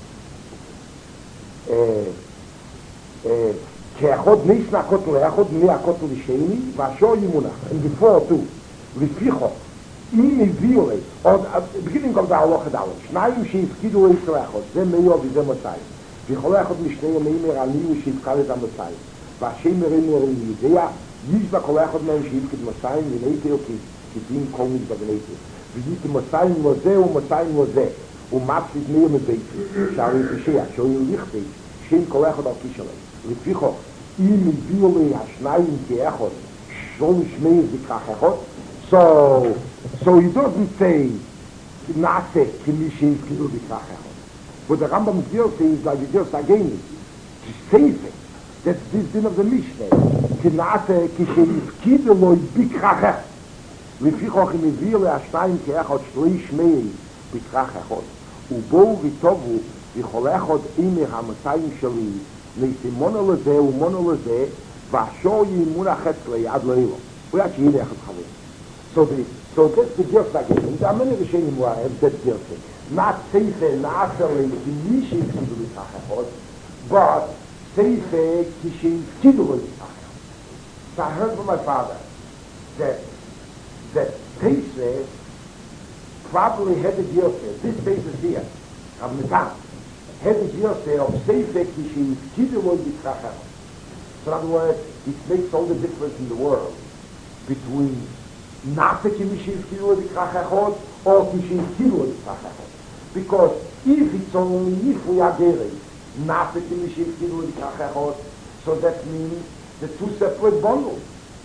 כאחד ניס נעקות לאחד, נעקות לשני, והשור ימונח. And before too, לפיחו, אם הביאו לי, עוד, beginning of the הלוך הדלת, שניים שהפקידו לישראל לאחד, זה מאיו וזה מצאי. וכל אחד משני ימים הרעניו שהפקד את המצאי. והשם מרים מרים ידע, יש בה כל אחד מהם שהפקד מצאי, ונהייתי אותי. כדין כל מיני בגנטים. וגיתי מצאים לו זה ומצאים לו זה. ומפסיד מי מבייתי. שערי פשיע, שהוא ליכתי, שם כל אחד על כשלם. לפיכו, אם הביאו לי השניים כאחד, שול שמי זכך אחד, so, so he doesn't say, נעשה כמי שהפקידו זכך אחד. But the Rambam still says, like he just again, to say it, that's this din of the Mishnah, כי נעשה כשהפקידו לו זכך אחד. לפיכך אם הביאו להשניים כאחד שלי שמי בקרח אחד ובואו וטובו וכל אחד אימי המצאים שלי נסימונו לזה ומונו לזה והשור ימון החצלי עד לאילו הוא היה שיהיה לאחד חברים so, the, so that's the gift again there are many Rishonim who have that gift not seife na'aser לי כמי שהפקידו בקרח אחד but seife כשהפקידו בקרח אחד. So I heard from my father that that Pesach probably had the Yosef, this Pesach here, of Netan, had the Yosef of Seifek Kishim Kiduloi B'Krachach. So in other words, it makes all the difference in the world between Nase Kishim Kiduloi B'Krachach or Kishim Kiduloi B'Krachach. Because if it's only if we are there, Nase Kishim Kiduloi B'Krachach, so that means the two separate bundles.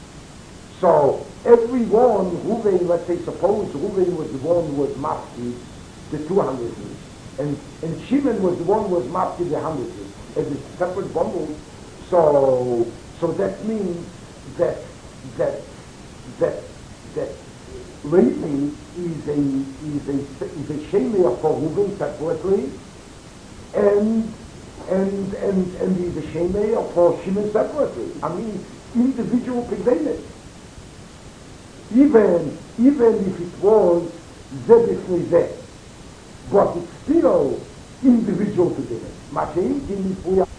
So everyone, Ruvain, let's say, suppose Ruvain was the one who was mafti the two hundred years, and and Shimon was the one who was mafti the hundred years, as a separate bundle. So so that means that that that that Levi is a is a is a shemer for Ruvain separately, and and and and he's a shemer for Shimon separately. I mean, individual pigmented. Even, even if it was Zebifnei Zeh, but it's still individual to them. Machin, if we are